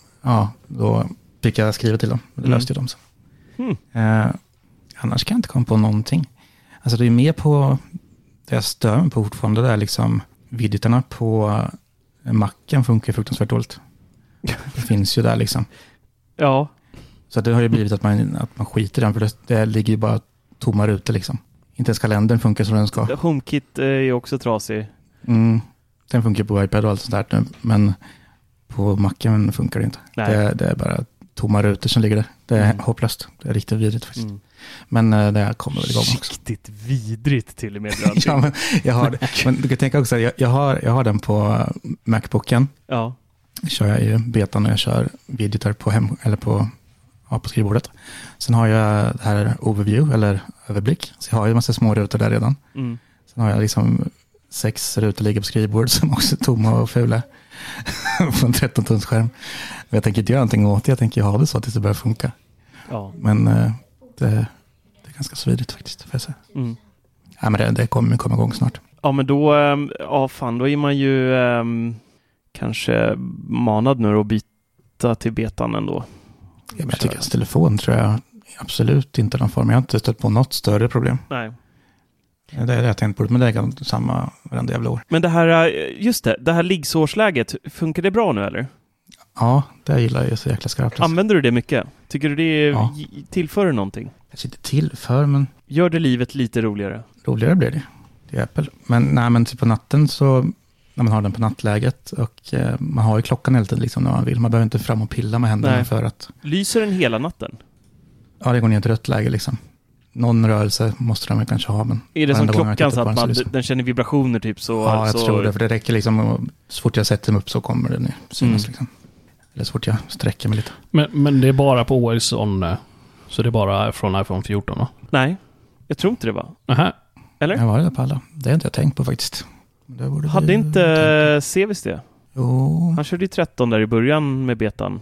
Då fick jag skriva till dem. Det löste ju dem så. Annars kan jag inte komma på någonting. Alltså det är mer på det jag stör mig på fortfarande. Det är liksom videotarna på Macen funkar fruktansvärt dåligt. Det finns ju där liksom. Ja. Så det har ju blivit att man skiter i den. För det ligger ju bara tomma rutor liksom. Inte ens kalendern funkar som den ska. HomeKit är ju också trasig. Den funkar på iPad och allt sånt där. Men på Macen funkar det inte. Det är bara tomma rutor som ligger där. Det är hopplöst. Det är riktigt vidrigt faktiskt. Men det kommer väl igång också. Riktigt vidrigt till och med. Ja, men jag har det. Men du kan tänka också, jag har den på Macbooken. Ja. Kör jag ju betan och jag kör videotar på skrivbordet. Sen har jag det här overview eller överblick. Så jag har ju en massa små rutor där redan. Sen har jag liksom 6 rutor ligger på skrivbordet som också är tomma och fula. På en 13-tums skärm. Jag tänker inte göra någonting åt det. Jag tänker ha det så tills det börjar funka. Ja. Men det är ganska svidigt faktiskt. Får jag säga. Ja, men det kommer komma igång snart. Ja, men då är man ju kanske manad nu att byta till betan ändå. Ja, men jag tycker att telefon tror jag absolut inte någon form. Jag har inte stött på något större problem. Nej. Det är jag tänkt på, men det är samma varenda jävla år. Men det här liggsårsläget, funkar det bra nu eller? Ja, det gillar jag så jäkla skarpt. Använder du det mycket? Tycker du det tillför någonting? Jag sitter tillför, men... Gör det livet lite roligare? Roligare blir det. Det är Apple. Men typ på natten så... När man har den på nattläget och man har ju klockan hela tiden liksom när man vill. Man behöver inte fram och pilla med händerna för att... Lyser den hela natten? Ja, det går ner till rött läge liksom. Någon rörelse måste de kanske ha. Men är det som klockan så att den känner vibrationer typ så? Ja, jag tror det. För det räcker liksom. Och så fort jag sätter mig upp så kommer den synas liksom. Eller så fort jag sträcker mig lite. Men det är bara på OS on, så det är bara från iPhone 14 va? Nej, jag tror inte det var. Aha. Eller? Jag var det på alla. Det har inte jag tänkt på faktiskt. Hade inte Sevis det? Jo. Han körde ju 13 där i början med betan.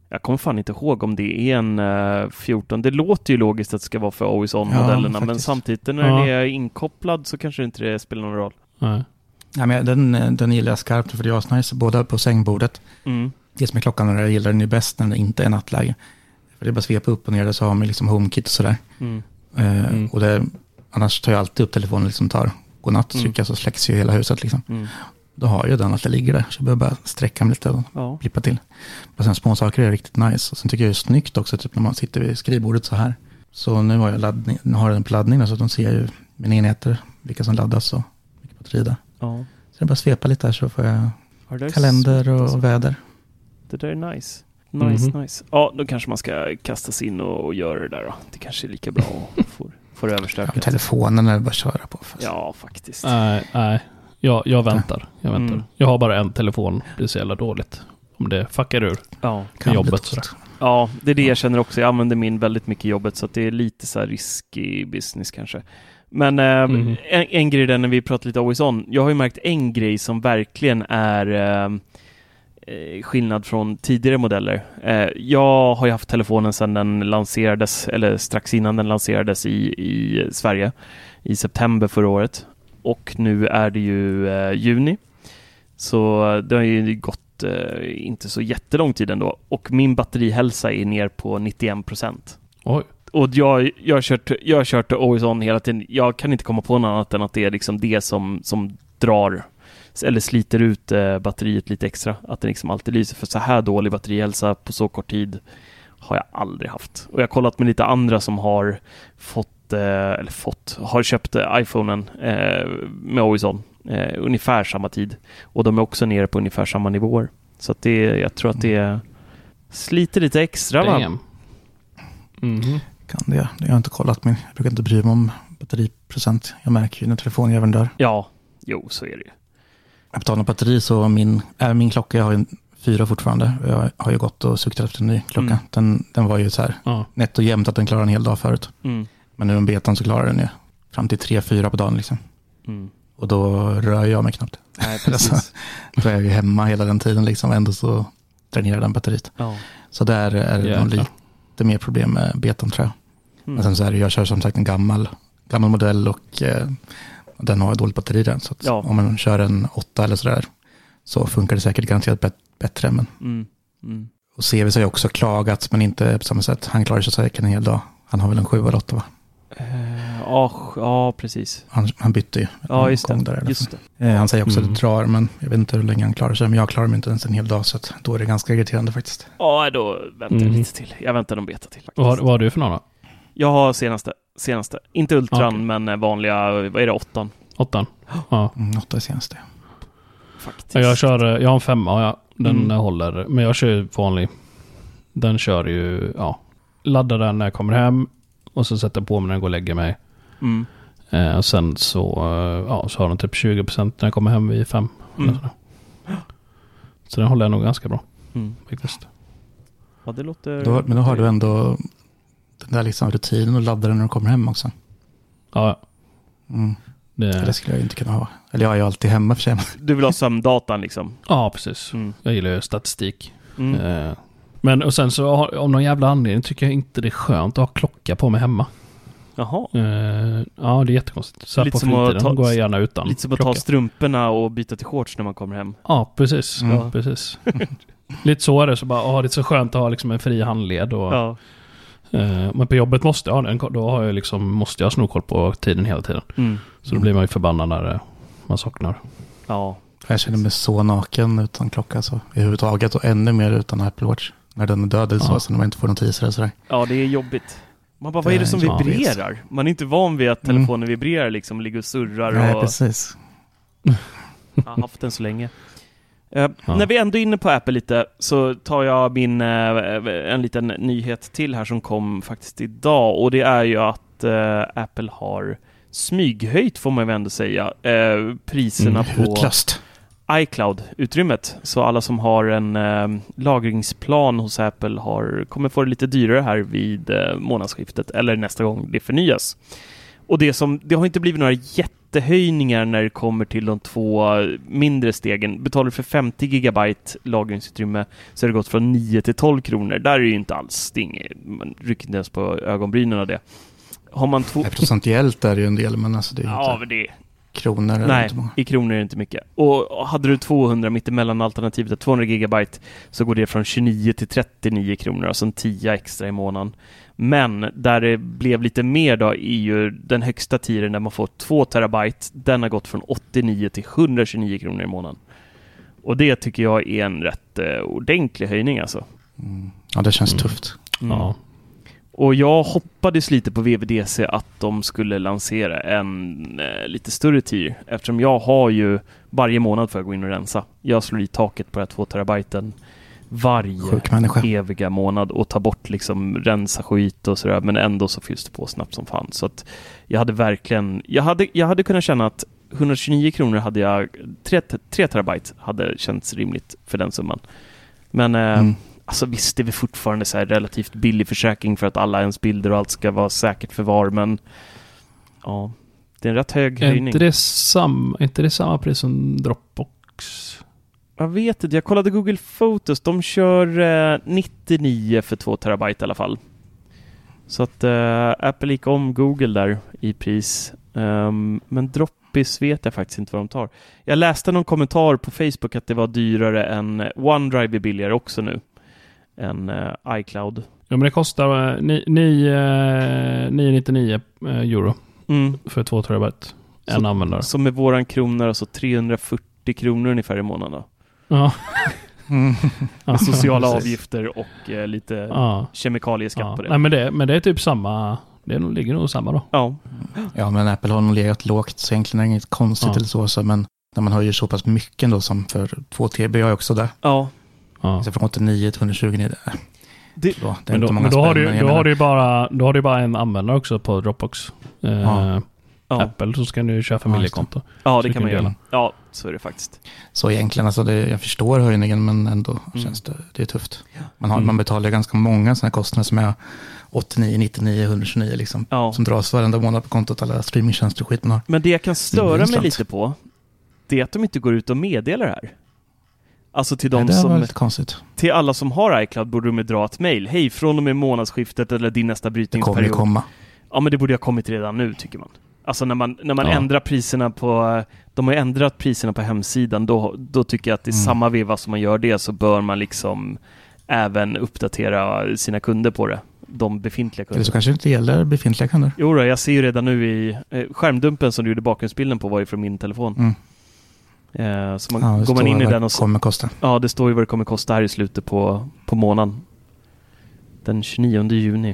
Jag kommer fan inte ihåg om det är en 14. Det låter ju logiskt att det ska vara för Always On-modellerna, men samtidigt när den är inkopplad så kanske inte det spelar någon roll. Nej. Ja, men den gillar jag skarpt för det är asnice, både på sängbordet. Det som är klockan när jag gillar den är bäst när det inte är nattläge. För det är bara svepa upp och ner, så har man liksom HomeKit och sådär. Och annars tar jag alltid upp telefonen liksom, tar godnatt och trycker, så släcks ju hela huset liksom. Då har jag den att det ligger där, så jag behöver bara sträcka mig lite och klippa till. Och sen små saker är riktigt nice. Och sen tycker jag det är snyggt också, typ när man sitter vid skrivbordet så här. Så nu har jag den på laddning, så att de ser ju mina enheter, vilka som laddas och vilka batteri där. Så jag bara svepa lite där, så får jag kalender och väder. Det där är nice. Nice. Ja, då kanske man ska kasta sig in och göra det där då. Det kanske är lika bra och får överstökat. Ja, telefonen är det bara att köra på. Ja, faktiskt. Nej. Jag väntar. Jag har bara en telefon. Det är så jävla dåligt. Om det fuckar ur jobbet. Sådär. Ja, det är det jag känner också. Jag använder min väldigt mycket i jobbet, så att det är lite så här risky business kanske. Men en grej där när vi pratar lite Always On. Jag har ju märkt en grej som verkligen är skillnad från tidigare modeller. Jag har ju haft telefonen sedan den lanserades, eller strax innan den lanserades i Sverige i september förra året. Och nu är det ju juni. Så det har ju gått inte så jättelång tid ändå. Och min batterihälsa är ner på 91%. Oj. Och jag har kört Always On hela tiden. Jag kan inte komma på något annat än att det är liksom det som drar eller sliter ut batteriet lite extra. Att det liksom alltid lyser. För så här dålig batterihälsa på så kort tid har jag aldrig haft. Och jag har kollat med lite andra som har har köpt iPhonen med Always On ungefär samma tid. Och de är också nere på ungefär samma nivåer. Så att jag tror att det sliter lite extra, va? Kan det. Jag har inte kollat, men jag brukar inte bry mig om batteriprocent. Jag märker ju när telefonen även dör. Ja, så är det ju. Jag betalar batteri, så min klocka, jag har ju 4 fortfarande. Jag har ju gått och suktat efter en ny klocka. Den var ju så här nätt och jämnt att den klarar en hel dag förut. Men nu en betan så klarar den ju fram till 3-4 på dagen liksom. Och då rör jag mig knappt. Nej, precis. Då är jag ju hemma hela den tiden liksom, ändå så dränerar den batteriet. Så där är det lite mer problem med betan, tror jag. Men sen så är det, jag kör som sagt en gammal modell och den har dåligt batteri där. Så att om man kör en 8 eller sådär så funkar det säkert garanterat bättre. Men. Och CVC har ju också klagat, men inte på samma sätt. Han klarar sig säkert en hel dag. Han har väl en 7 eller 8, va? Ja, precis. Han bytte ju. Ja, just det. Han säger också att det drar, men jag vet inte hur länge han klarar sig. Men jag klarar mig inte ens en hel dag, så att då är det ganska irriterande faktiskt. Ja, då väntar jag lite till. Jag väntar de beta till faktiskt. Vad har du för några? Jag har senaste. Inte Ultran, men vanliga, vad är det, 8? 8? Ja. 8 är senaste. Faktiskt. Jag har en 5, den håller. Men jag kör vanlig. Den kör ju, laddar den när jag kommer hem. Och så sätter jag på mig när jag går och lägger mig. Och sen så har den typ 20% när jag kommer hem vid 5. Så den håller jag nog ganska bra. Faktiskt. Ja, det låter... Men då har du ändå den där liksom rutinen och laddar den när du kommer hem också. Ja. Det skulle jag inte kunna ha. Eller jag är ju alltid hemma för sig. Du vill ha sömndatan liksom? Ja, precis. Jag gillar ju statistik. Men och sen så om någon jävla anledning tycker jag inte det är skönt att ha klocka på mig hemma. Jaha. Ja, det är jättekonstigt. Så lite på fritiden går jag gärna utan. Lite som att ta strumporna och byta till shorts när man kommer hem. Ja, precis. Ja, precis. Lite så är det. Så bara, det är så skönt att ha liksom en fri handled. Och, men på jobbet måste jag ha snorkoll på tiden hela tiden. Så då blir man ju förbannad när man saknar. Ja. Jag känner mig så naken utan klocka så överhuvudtaget, och ännu mer utan Apple Watch. När den är död så när man inte får notiser och sådär. Ja, det är jobbigt. Man bara, vad är det som vibrerar? Man är inte van vid att telefonen vibrerar liksom, ligger och surrar. Nej, precis. Jag har haft den så länge. När vi ändå är inne på Apple lite så tar jag en liten nyhet till här som kom faktiskt idag, och det är ju att Apple har smyghöjt, får man väl ändå säga, priserna på iCloud-utrymmet. Så alla som har en lagringsplan hos Apple kommer få det lite dyrare här vid månadsskiftet eller nästa gång det förnyas. Och det har inte blivit några jättehöjningar när det kommer till de 2 mindre stegen. Betalar du för 50 gigabyte lagringsutrymme så har det gått från 9 till 12 kronor. Där är det ju inte alls man rycker inte ens på ögonbrynen av det. Har man procentuellt är det ju en del, men alltså det är ju inte... men det kronor. Nej, i kronor är det inte mycket. Och hade du 200 mittemellan alternativet 200 gigabyte så går det från 29 till 39 kronor, alltså en 10 extra i månaden. Men där det blev lite mer då är ju den högsta tiren där man får 2 terabyte. Den har gått från 89 till 129 kronor i månaden. Och det tycker jag är en rätt ordentlig höjning alltså. Ja, det känns tufft. Ja. Och jag hoppades lite på VVDC att de skulle lansera en lite större tier. Eftersom jag har ju varje månad för att gå in och rensa. Jag slår i taket på 2 terabyten varje eviga månad och ta bort liksom rensa skit och sådär, men ändå så fylls det på snabbt som fan. Så att jag hade verkligen jag hade kunnat känna att 129 kronor hade jag 3 terabyte hade känts rimligt för den summan. Men alltså visst, det är väl fortfarande så här relativt billig försäkring för att alla ens bilder och allt ska vara säkert förvar, men ja, det är en rätt hög höjning. Inte det samma pris som Dropbox? Jag vet inte, jag kollade Google Photos. De kör 99 för 2 terabyte i alla fall. Så att Apple gick om Google där i pris. Men Dropbox vet jag faktiskt inte vad de tar. Jag läste någon kommentar på Facebook att det var dyrare än OneDrive är billigare också nu än iCloud. Ja, men det kostar 999 euro för 2 terabyte. En användare. Så med våran kronor alltså 340 kronor ungefär i månaden då. Ja. Med sociala avgifter och lite kemikalieskatt på det. Nej, men det är typ samma. Det ligger nog samma då. Ja, men Apple har nog legat lågt, så egentligen är det inget konstigt eller så, men när man höjer så pass mycket då som för 2 TB är också där. Ja. Så från 89 till 129. Då har du bara en användare också på Dropbox. Apple, så ska du köra familjekonto. Ja, det kan man göra. Ja, så är det faktiskt. Så egentligen, alltså jag förstår höjningen, men ändå känns det är tufft. Man betalar ganska många sådana kostnader som är 89, 99, 129 liksom, som dras varenda månad på kontot, alla streamingtjänster och skit man har. Men det jag kan störa mig lite på, det är att de inte går ut och meddelar det här. Alltså till de som, till alla som har iCloud borde de dra ett mejl. Hej, från och med månadsskiftet eller din nästa brytningsperiod. Det kommer komma. Ja, men det borde ha kommit redan nu, tycker man. Alltså när man ändrar priserna på... De har ändrat priserna på hemsidan. Då tycker jag att i samma veva som man gör det så bör man liksom även uppdatera sina kunder på det. De befintliga kunder. Eller så kanske inte gäller befintliga kunder. Jo då, jag ser ju redan nu i... skärmdumpen som du gjorde bakgrundsbilden på var ju från min telefon. Så går man in i den och så... kommer kosta. Ja, det står ju vad det kommer kosta här i slutet på månaden. Den 29 juni.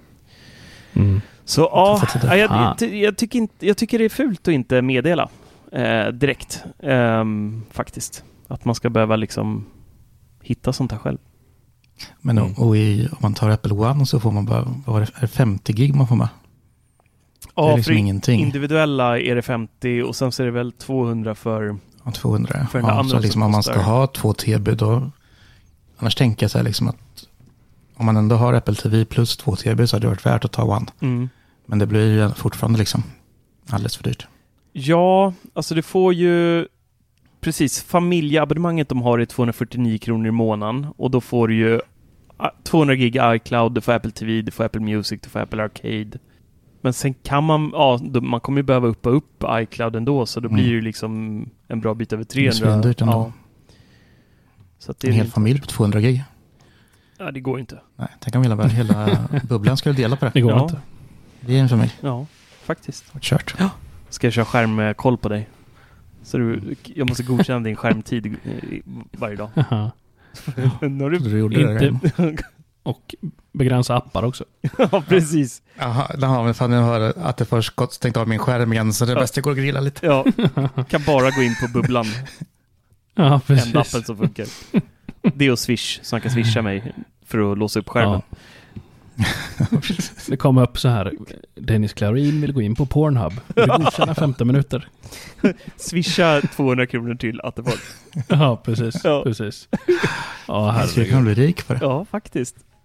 Så jag tycker det är fult att inte meddela direkt faktiskt. Att man ska behöva liksom hitta sånt här själv. Men om man tar Apple One så får man bara, vad är det, 50 gig man får med? Ja, det är liksom ingenting. Individuella är det 50 och sen så är det väl 200 för... Ja, 200. För så liksom om man ska ha 2 TB då... Annars tänker jag så här liksom att om man ändå har Apple TV plus 2 TB så hade det varit värt att ta One. Men det blir ju fortfarande liksom alldeles för dyrt. Ja, alltså det får ju... Precis, familjeabonnemanget de har är 249 kronor i månaden. Och då får du ju 200 gig iCloud, du får Apple TV, du får Apple Music, du får Apple Arcade. Men sen kan man kommer ju behöva upp iCloud ändå, så då blir det ju liksom en bra bit över 300. Det är ändå. Så att det en hel familj på 200 gig. Ja, det går inte. Nej, tänk om hela bubblan skulle dela på det. Det går inte. Det är en familj. Ja, faktiskt. Kört. Ja. Ska jag köra skärmkoll på dig? Så jag måste godkänna din skärmtid varje dag. När du gjorde det. Och begränsa appar också. Ja, precis. Jaha, men fan jag hör att det först gått stängt av min skärm igen, så det är bäst jag går och grilla lite. Ja, kan bara gå in på bubblan. Ja, precis. Enda appen som funkar. Det är Swish, så han kan swisha mig för att låsa upp skärmen. Ja. Det kommer upp så här: Dennis Klarin vill gå in på Pornhub. Du godkänner 15 minuter. Swisha 200 kronor till att det var. Ja, precis. Ja. Precis. Ja, herregud. Jag kan bli rik på det. Ja, faktiskt.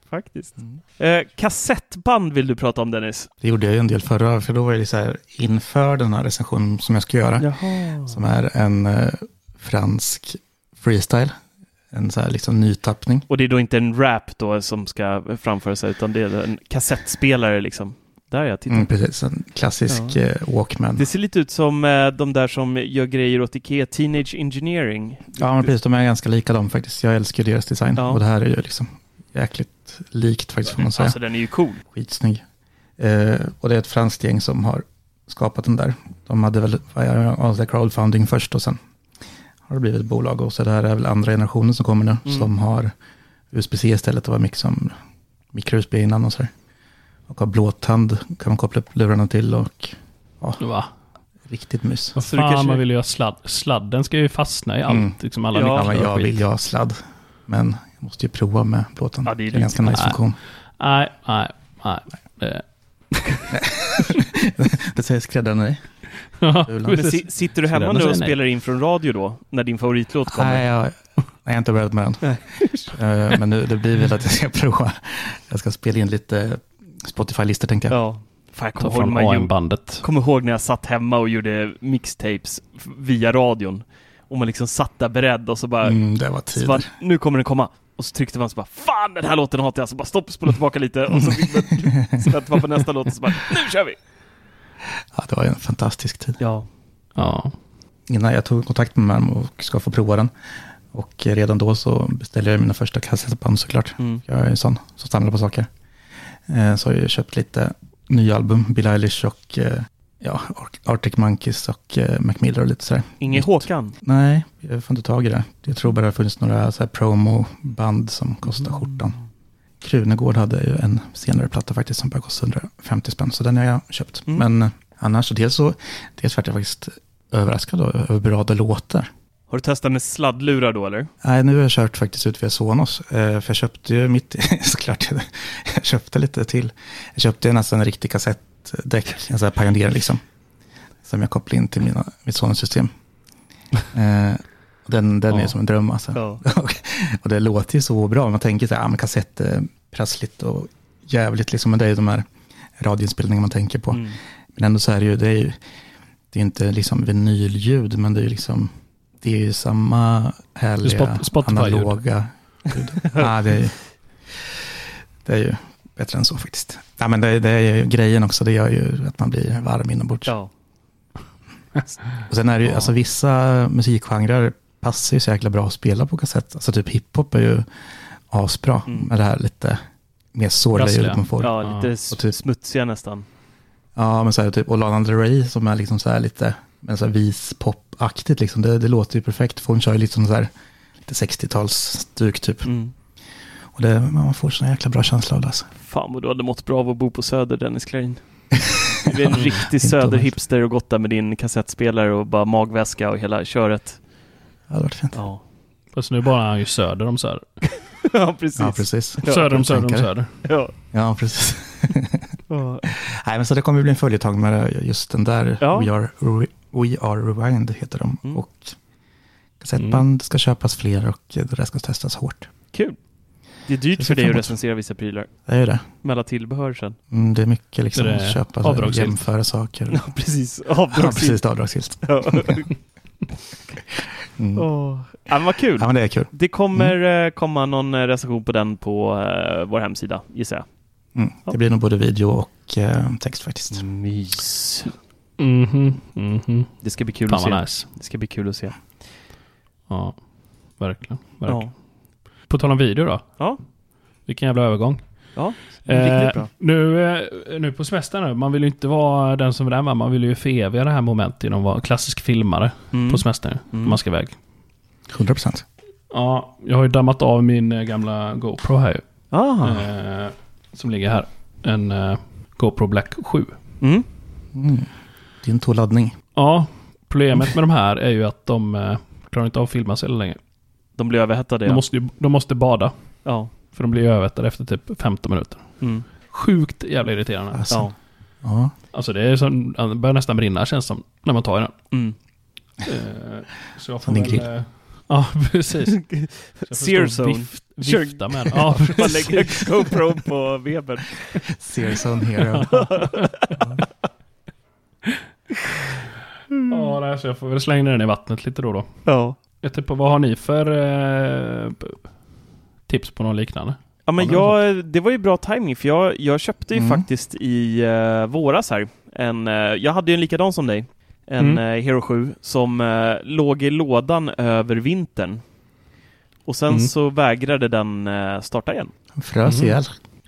Faktiskt. Kassettband vill du prata om, Dennis? Det gjorde jag ju en del förra, för då var det så här inför den här recensionen som jag ska göra. Jaha. Som är en fransk freestyle. En så här liksom nytappning. Och det är då inte en rap då som ska framföras, utan det är en kassettspelare liksom. Där jag tittar. Precis, en klassisk Walkman. Det ser lite ut som de där som gör grejer åt Ikea, Teenage Engineering. Ja, men precis, de är ganska lika dem faktiskt. Jag älskar deras design. Ja. Och det här är ju liksom jäkligt likt faktiskt, får man säga. Alltså den är ju cool. Skitsnygg. Och det är ett franskt gäng som har skapat den där. De hade väl crowdfunding först och sen har det blivit ett bolag. Och så det här är väl andra generationen som kommer nu som har USB-C istället. Det var mycket som micro-USB innan och så här. Och har blåtand kan man koppla upp lurarna till och riktigt mys. Vad fan, man vill ju ha sladden ska ju fastna i allt. Liksom alla men jag vill ju ha sladd. Men jag måste ju prova med blåtand. Ja, det är en ganska nice funktion. Nej. Det säger skräddaren nej. Men sitter du hemma nu och spelar in från radio då? När din favoritlåt kommer? Nej, jag har inte börjat med den. Men nu, det blir väl att jag ska prova. Jag ska spela in lite Spotify-listor, tänkte jag. Ja. Fan, jag kommer ihåg när jag satt hemma och gjorde mixtapes via radion. Och man liksom satt där beredd och så bara... det var tid. Bara, nu kommer den komma. Och så tryckte man så bara, fan den här låten hatar jag. Så bara stopp, spola tillbaka lite. Och så fick man vänta på nästa låt och så bara, nu kör vi! Ja, det var en fantastisk tid. Ja. Innan jag tog kontakt med dem och ska få prova den. Och redan då så beställde jag mina första kassettband såklart. Jag är en sån som samlar på saker. Så har jag köpt lite nya album, Billie Eilish och Arctic Monkeys och Mac Miller och lite sådär. Ingen Håkan? Nej, jag får inte tag i det. Jag tror bara det har funnits några så här promo-band som kostar skjortan. Krunegård hade ju en senare platta faktiskt som bara kostade 150 spänn, så den har jag köpt. Men annars så dels vart jag faktiskt överraskad över hur bra det låter. Har du testat med sladdlurar då, eller? Nej, nu har jag kört faktiskt ut via Sonos. För jag köpte ju såklart, jag köpte lite till. Jag köpte nästan en riktig kassettdäck, en sån här Pioneer liksom. Som jag kopplade in till mitt Sonos-system. Den är som en dröm alltså. Ja. Och det låter ju så bra. Man tänker så här, men kassett är prassligt och jävligt liksom. Men det är ju de här radioinspelningar man tänker på. Men ändå så är det ju inte liksom vinylljud, men det är ju liksom... Det är ju samma härliga analoga ljud. Ja, det är ju bättre än så faktiskt. Ja, men det är ju grejen också. Det gör ju att man blir varm inombords. Ja. Och sen är det ju, alltså vissa musikgenrer passar ju så jäkla bra att spela på kassett. Alltså typ hiphop är ju asbra med det här lite mer sårliga ljudet man får. Ja, lite typ smutsiga nästan. Ja, men så här typ, och Lana Del Rey som är liksom så här lite... Men så här vispop-aktigt liksom, det låter ju perfekt. För hon kör ju liksom så här lite 60-talsstuk typ. Och man får sån jäkla bra känsla av det. Alltså. Fan vad du hade mått bra av att bo på Söder, Dennis Klarin. Du är en riktig Söder-hipster och gått där med din kassettspelare och bara magväska och hela köret. Ja, det har varit fint. Ja. Fast nu bara är han ju söder om Söder. Ja, precis. Ja, precis. Söder om Söder. Ja, precis. Nej, men så det kommer bli en följetag med just den där We Are Rewind heter de. Och kassettband ska köpas fler och det där ska testas hårt. Kul. Det är dyrt för dig att recensera vissa prylar. Det är ju det. Med alla tillbehör sen. Det är mycket liksom att köpa och jämföra saker. Ja, precis. Avdragsgillt. Ja. Ja, men vad kul. Ja, men det är kul. Det kommer komma någon recension på den på vår hemsida, gissar jag. Det blir nog både video och text faktiskt. Mys. Det ska bli kul att se. Nice. Det ska bli kul att se. Ja, verkligen. Ja. På tal om video då. Ja. Vilken jävla övergång. Ja, riktigt bra. Nu på semestern nu, man vill ju inte vara den som är där, men man vill ju föreviga det här momentet genom att vara klassisk filmare på semestern. Man ska iväg. 100%. Ja, jag har ju dammat av min gamla GoPro här. Som ligger här. En GoPro Black 7. Din laddning. Ja, problemet med de här är ju att de klarar inte av att filma sig längre. De blir överhettade. De måste bada. Ja. För de blir överhettade efter typ 15 minuter. Sjukt jävla irriterande. Alltså. Ja. Alltså det är som, det börjar nästan brinna känns som när man tar i den. Så jag får väl, ja, precis. Sear zone. vifta med den. Ja, man lägger GoPro på webben. Searson Hero. Ja, så jag får väl slänga den i vattnet lite då. Ja. Jag tycker på, vad har ni för tips på någon liknande? Ja, men det var ju bra timing, för jag köpte ju faktiskt i våras här. Jag hade ju en likadan som dig. En Hero 7 som låg i lådan över vintern. Och sen så vägrade den starta igen. Frös ihjäl.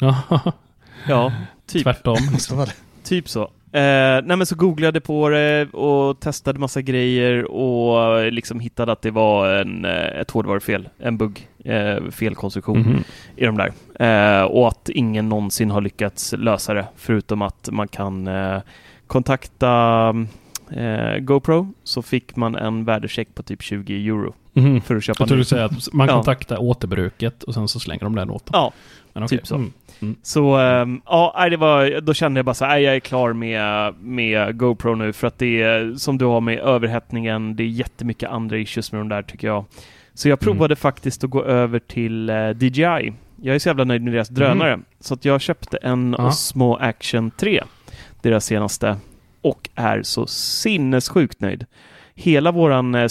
Ja, typ. Tvärtom. Typ så. Nej, men så googlade på det och testade massa grejer och liksom hittade att det var ett hårdvarufel, en bugg, felkonstruktion i de där. Och att ingen någonsin har lyckats lösa det, förutom att man kan kontakta GoPro, så fick man en värdecheck på typ 20 euro för att köpa. Jag tror du säger att man kontaktar återbruket och sen så slänger de den åt dem. Ja, men typ så. Så det var, då kände jag bara så här, jag är klar med GoPro nu, för att det är, som du har med överhettningen, det är jättemycket andra issues med de där, tycker jag. Så jag provade faktiskt att gå över till DJI. Jag är så jävla nöjd med deras drönare, så att jag köpte en Osmo Action 3, deras senaste, och är så sinnessjukt nöjd. Hela våran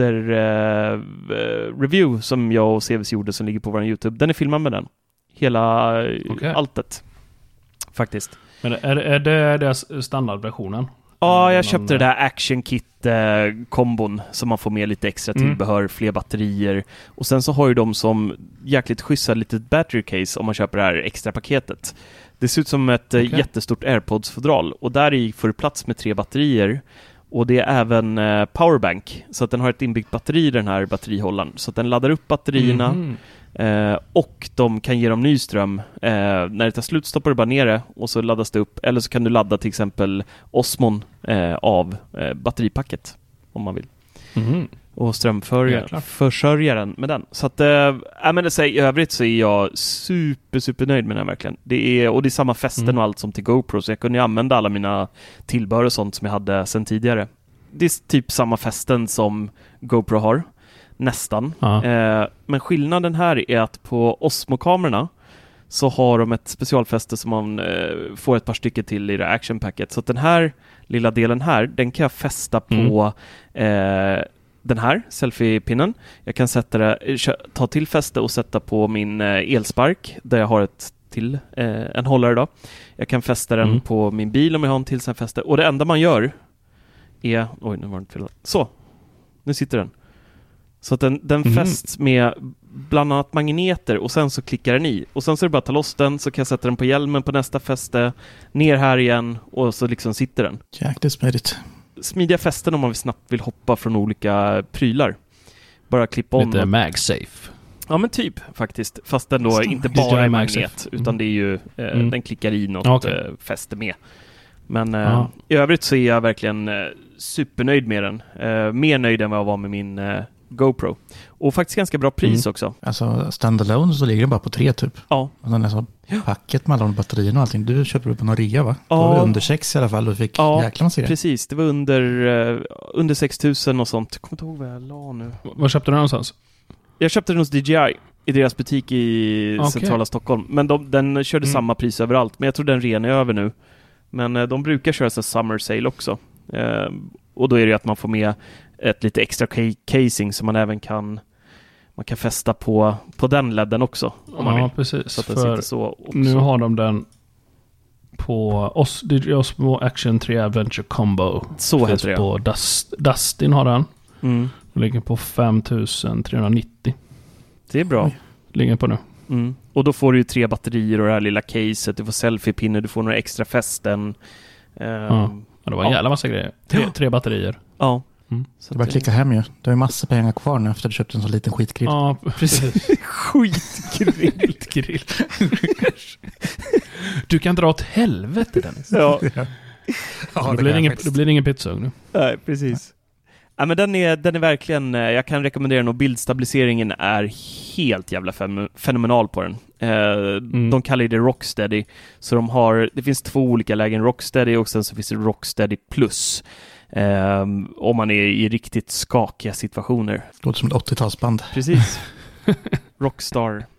skoter-review som jag och CVC gjorde, som ligger på vår YouTube, den är filmad med den. Hela alltet. Faktiskt. Men är det deras standardversionen? Ja, jag köpte det där Action Kit-kombon som man får med lite extra tillbehör, fler batterier. Och sen så har ju de som jäkligt schyssta litet battery case om man köper det här extra paketet. Det ser ut som ett jättestort AirPods-fodral, och där i får du plats med 3 batterier. Och det är även powerbank, så att den har ett inbyggt batteri i den här batterihållaren. Så att den laddar upp batterierna och de kan ge dem ny ström. När det tar slut stoppar du bara ner det och så laddas det upp. Eller så kan du ladda till exempel Osmon av batteripacket om man vill. Och strömförsörjaren med den. Så att i övrigt så är jag super nöjd med den verkligen. Det är samma fästen och allt som till GoPro, så jag kunde använda alla mina tillbehör och sånt som jag hade sedan tidigare. Det är typ samma fästen som GoPro har. Nästan. Men skillnaden här är att på Osmo-kamerorna så har de ett specialfäste som man får ett par stycken till i det action-packet. Så att den här lilla delen här, den kan jag fästa på den här selfie-pinnen. Jag kan ta till fäste och sätta på min elspark där jag har en hållare då. Jag kan fästa den på min bil om jag har en till fäste. Och det enda man gör är... Oj, nu var det inte fel. Så, nu sitter den. Så att den fästs med bland annat magneter, och sen så klickar den i. Och sen så är det bara att ta loss den, så kan jag sätta den på hjälmen på nästa fäste, ner här igen, och så liksom sitter den. Jäkligt smidigt. Smidiga fästen om man snabbt vill hoppa från olika prylar. Bara klippa om. Lite MagSafe. Ja, men typ faktiskt. Fast den då inte bara är magnet, utan det är ju den klickar i något fäste med. Men i övrigt så är jag verkligen supernöjd med den. Mer nöjd än vad jag var med min GoPro. Och faktiskt ganska bra pris också. Alltså standalone så ligger den bara på 3 typ. Ja. Och den är så packet med alla de batterierna och allting. Du köpte på någon rea, va? Ja. Det var under 6 i alla fall. Du fick jäkla massa grejer. Precis. Det var under 6 000 och sånt. Jag kommer inte ihåg vad jag la nu. Var köpte du den någonstans? Jag köpte den hos DJI i deras butik i centrala Stockholm. Men den körde samma pris överallt. Men jag tror den ren är över nu. Men de brukar köra så summer sale också. Och då är det att man får med ett lite extra casing som man även kan fästa på den ledden också. Om man vill. Precis. Så att den sitter så också. Nu har de den på Osmo Action 3 Adventure Combo. Så heter det. På Dustin har den. Den ligger på 5390. Det är bra. Ligger på nu. Och då får du ju 3 batterier och det här lilla caset. Du får selfie-pinner, du får några extra fästen. Det var en jävla massa grejer. 3 batterier. Ja. Så det bara klicka hem ju. Du har ju massor pengar kvar nu efter att du köpte en så liten skitgrill. Ja, precis. Skitgrill. Du kan dra åt helvete, Dennis. Ja. Då blir det ingen pizzaugn nu. Nej, precis. Ja, men den är verkligen, jag kan rekommendera den, och bildstabiliseringen är helt jävla fenomenal på den. De kallar det Rocksteady. Så det finns 2 olika lägen, Rocksteady, och sen så finns det Rocksteady Plus. Om man är i riktigt skakiga situationer. Det låter som ett 80-talsband. Precis. Rockstar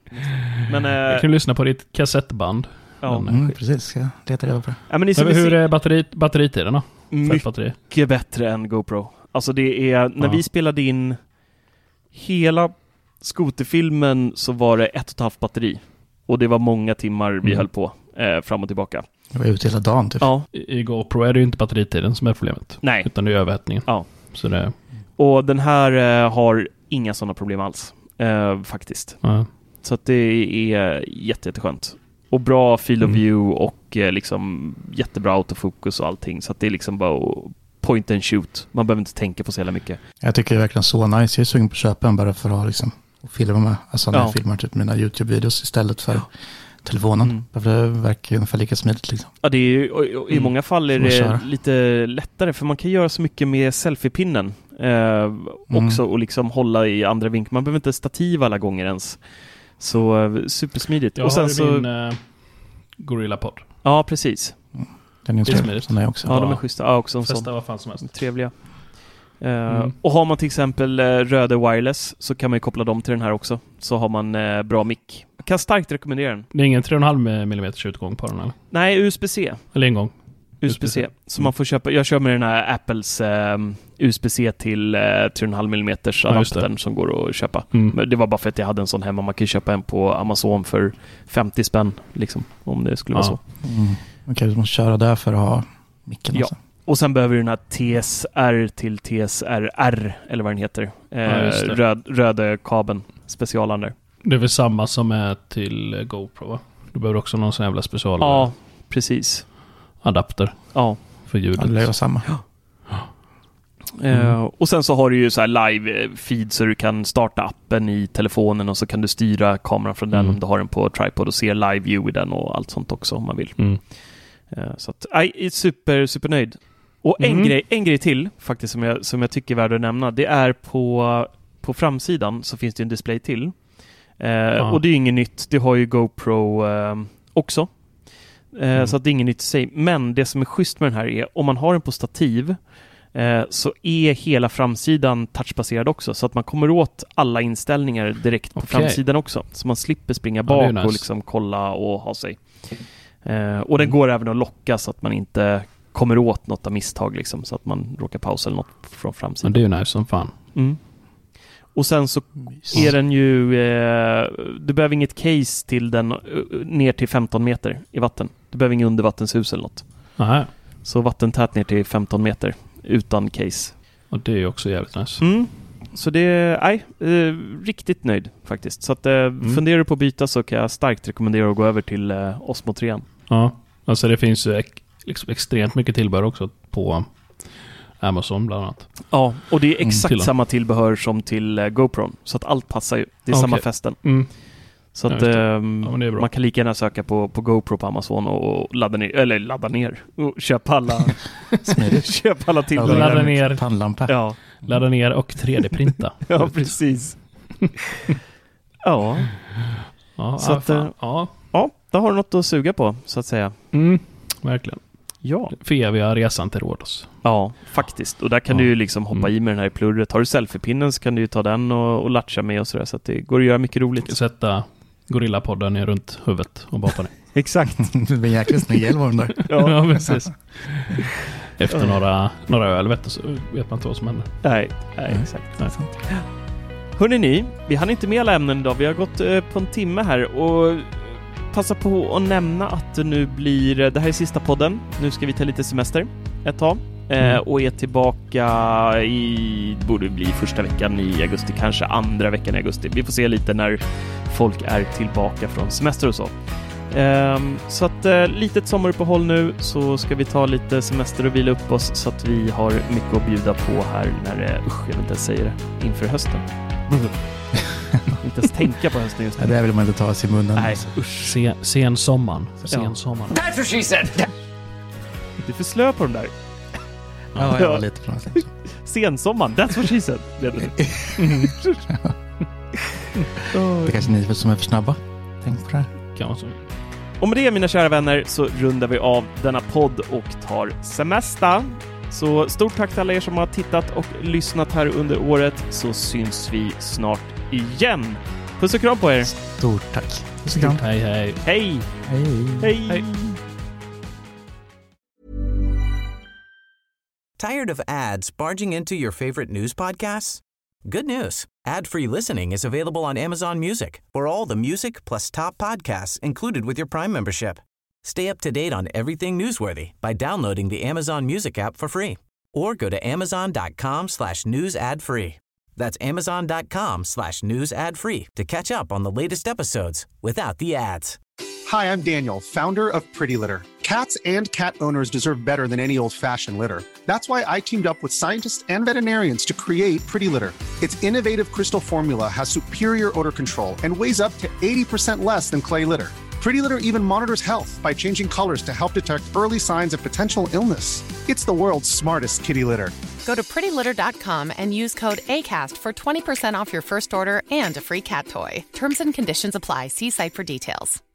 Men, jag kan lyssna på ditt kassettband. Ja, precis. Jag letar reda på det. Ja, men hur är batteritiden då? Mycket bättre än GoPro. Alltså det är, när vi spelade in hela skoterfilmen så var det 1,5 batteri. Och det var många timmar vi höll på fram och tillbaka. Det var ute hela dagen typ. Ja. I GoPro är det ju inte batteritiden som är problemet. Nej. Utan det är överhettningen. Ja. Så det... Och den här har inga sådana problem alls. Faktiskt. Ja. Så att det är jätteskönt. Och bra field of view och liksom jättebra autofokus och allting. Så att det är liksom bara point and shoot. Man behöver inte tänka på så jävla mycket. Jag tycker det är verkligen så nice. Jag är sugen på att köpa en bara för att ha liksom, och filma med. Alltså när jag filmar typ mina YouTube-videos istället för telefonen. För det verkar ungefär lika smidigt liksom. Ja, det är, i många fall är det lite lättare. För man kan göra så mycket med selfie-pinnen också. Och liksom hålla i andra vinklar. Man behöver inte stativ alla gånger ens. Så supersmidigt. Jag och sen har min Gorilla-podd. Ja, precis. Den är smidigt. Den är också. Ja, de är schyssta. Ja, också en sån. Vad fan som helst. Trevliga. Och har man till exempel Rode Wireless så kan man ju koppla dem till den här också. Så har man bra mick. Jag kan starkt rekommendera den. Det är ingen 3,5 mm utgång på den eller? Nej, USB-C. Eller ingång. USB-C. Så man får köpa, jag kör med den här Apples USB-C till 3,5 mm adaptern som går att köpa. Men det var bara för att jag hade en sån hemma. Man kan köpa en på Amazon för 50 spänn liksom, om det skulle vara så. Okej, du måste köra där för att ha micken. Ja. Och sen behöver du den här TSR till TSRR eller vad den heter. Röda kabeln, specialander. Det är väl samma som är till GoPro, va? Du behöver också någon sån jävla special. Ja, precis. Adapter. Ja. För ljudet. Ja, det är samma. Och sen så har du ju så här live-feed så du kan starta appen i telefonen och så kan du styra kameran från den om du har den på tripod och se live-view i den och allt sånt också om man vill. Så att, jag är super nöjd. Och en grej till faktiskt som jag tycker är värd att nämna, det är på framsidan så finns det en display till. Och det är ju inget nytt. Det har ju GoPro också. Så att det är inget nytt i sig. Men det som är schysst med den här är om man har den på stativ så är hela framsidan touchbaserad också. Så att man kommer åt alla inställningar direkt på framsidan också. Så man slipper springa bak och liksom kolla och ha sig. Och den går även att locka så att man inte kommer åt något av misstag liksom, så att man råkar pausa eller något från framsidan. Men det är ju nice som fan. Och sen så är den ju du behöver inget case till den ner till 15 meter i vatten. Du behöver ingen undervattenshus eller något. Aha. Så vattentät ner till 15 meter utan case. Och det är ju också jävligt nice. Så det är riktigt nöjd faktiskt. Så att funderar du på att byta så kan jag starkt rekommendera att gå över till Osmo 3. Ja, alltså det finns ju liksom extremt mycket tillbehör också på Amazon bland annat. Ja, och det är exakt samma tillbehör som till GoPro. Så att allt passar ju. Det är samma fästen. Så att man kan lika gärna söka på GoPro på Amazon och ladda ner och köpa alla köpa alla tillbehör. Ladda ner pannlampa. Ja. Ladda ner och 3D-printa. Ja, precis. Ja. Så att, då har du något att suga på, så att säga. Verkligen. Ja. För eviga resan till Rhodos. Ja, faktiskt. Och där kan du ju liksom hoppa i med den här i plurret. Har du selfie-pinnen så kan du ju ta den och latcha med och sådär. Så att det går att göra mycket roligt. Sätta Gorilla-podden ner runt huvudet och bara på det. Exakt. Det blir jäkligt snygg elvarm där. Ja, precis. Efter några öl så vet man inte vad som händer. Nej, exakt. Nej. Hörrni ni, vi hann inte med alla ämnen idag. Vi har gått på en timme här och passa på att nämna att det här är sista podden. Nu ska vi ta lite semester ett tag och är tillbaka borde bli första veckan i augusti, kanske andra veckan i augusti. Vi får se lite när folk är tillbaka från semester och så. Så att litet sommaruppehåll nu, så ska vi ta lite semester och vila upp oss så att vi har mycket att bjuda på här när jag vill inte säga det, inför hösten. Inte ens tänka på hösten just nu. Det vill man inte ta sig i munnen. Nej, usch. Sen sommaren. That's what she said! Du är för slö på den där. Ja, jag var lite från det. Sensommaren, that's what she said. Det kanske ni som är för snabba. Tänk på det här. Och med det, mina kära vänner, så rundar vi av denna podd och tar semester. Så stort tack till alla er som har tittat och lyssnat här under året, så syns vi snart igen. Puss och kram på er. Stort tack. Puss och kram. Hej, hej. Hej. Hej. Hej. Tired of ads barging into your favorite news podcasts? Good news. Ad-free listening is available on Amazon Music for all the music plus top podcasts included with your Prime membership. Stay up to date on everything newsworthy by downloading the Amazon Music app for free or go to amazon.com/news ad free. That's amazon.com/news ad free to catch up on the latest episodes without the ads. Hi, I'm Daniel, founder of Pretty Litter. Cats and cat owners deserve better than any old-fashioned litter. That's why I teamed up with scientists and veterinarians to create Pretty Litter. Its innovative crystal formula has superior odor control and weighs up to 80% less than clay litter. Pretty Litter even monitors health by changing colors to help detect early signs of potential illness. It's the world's smartest kitty litter. Go to prettylitter.com and use code ACAST for 20% off your first order and a free cat toy. Terms and conditions apply. See site for details.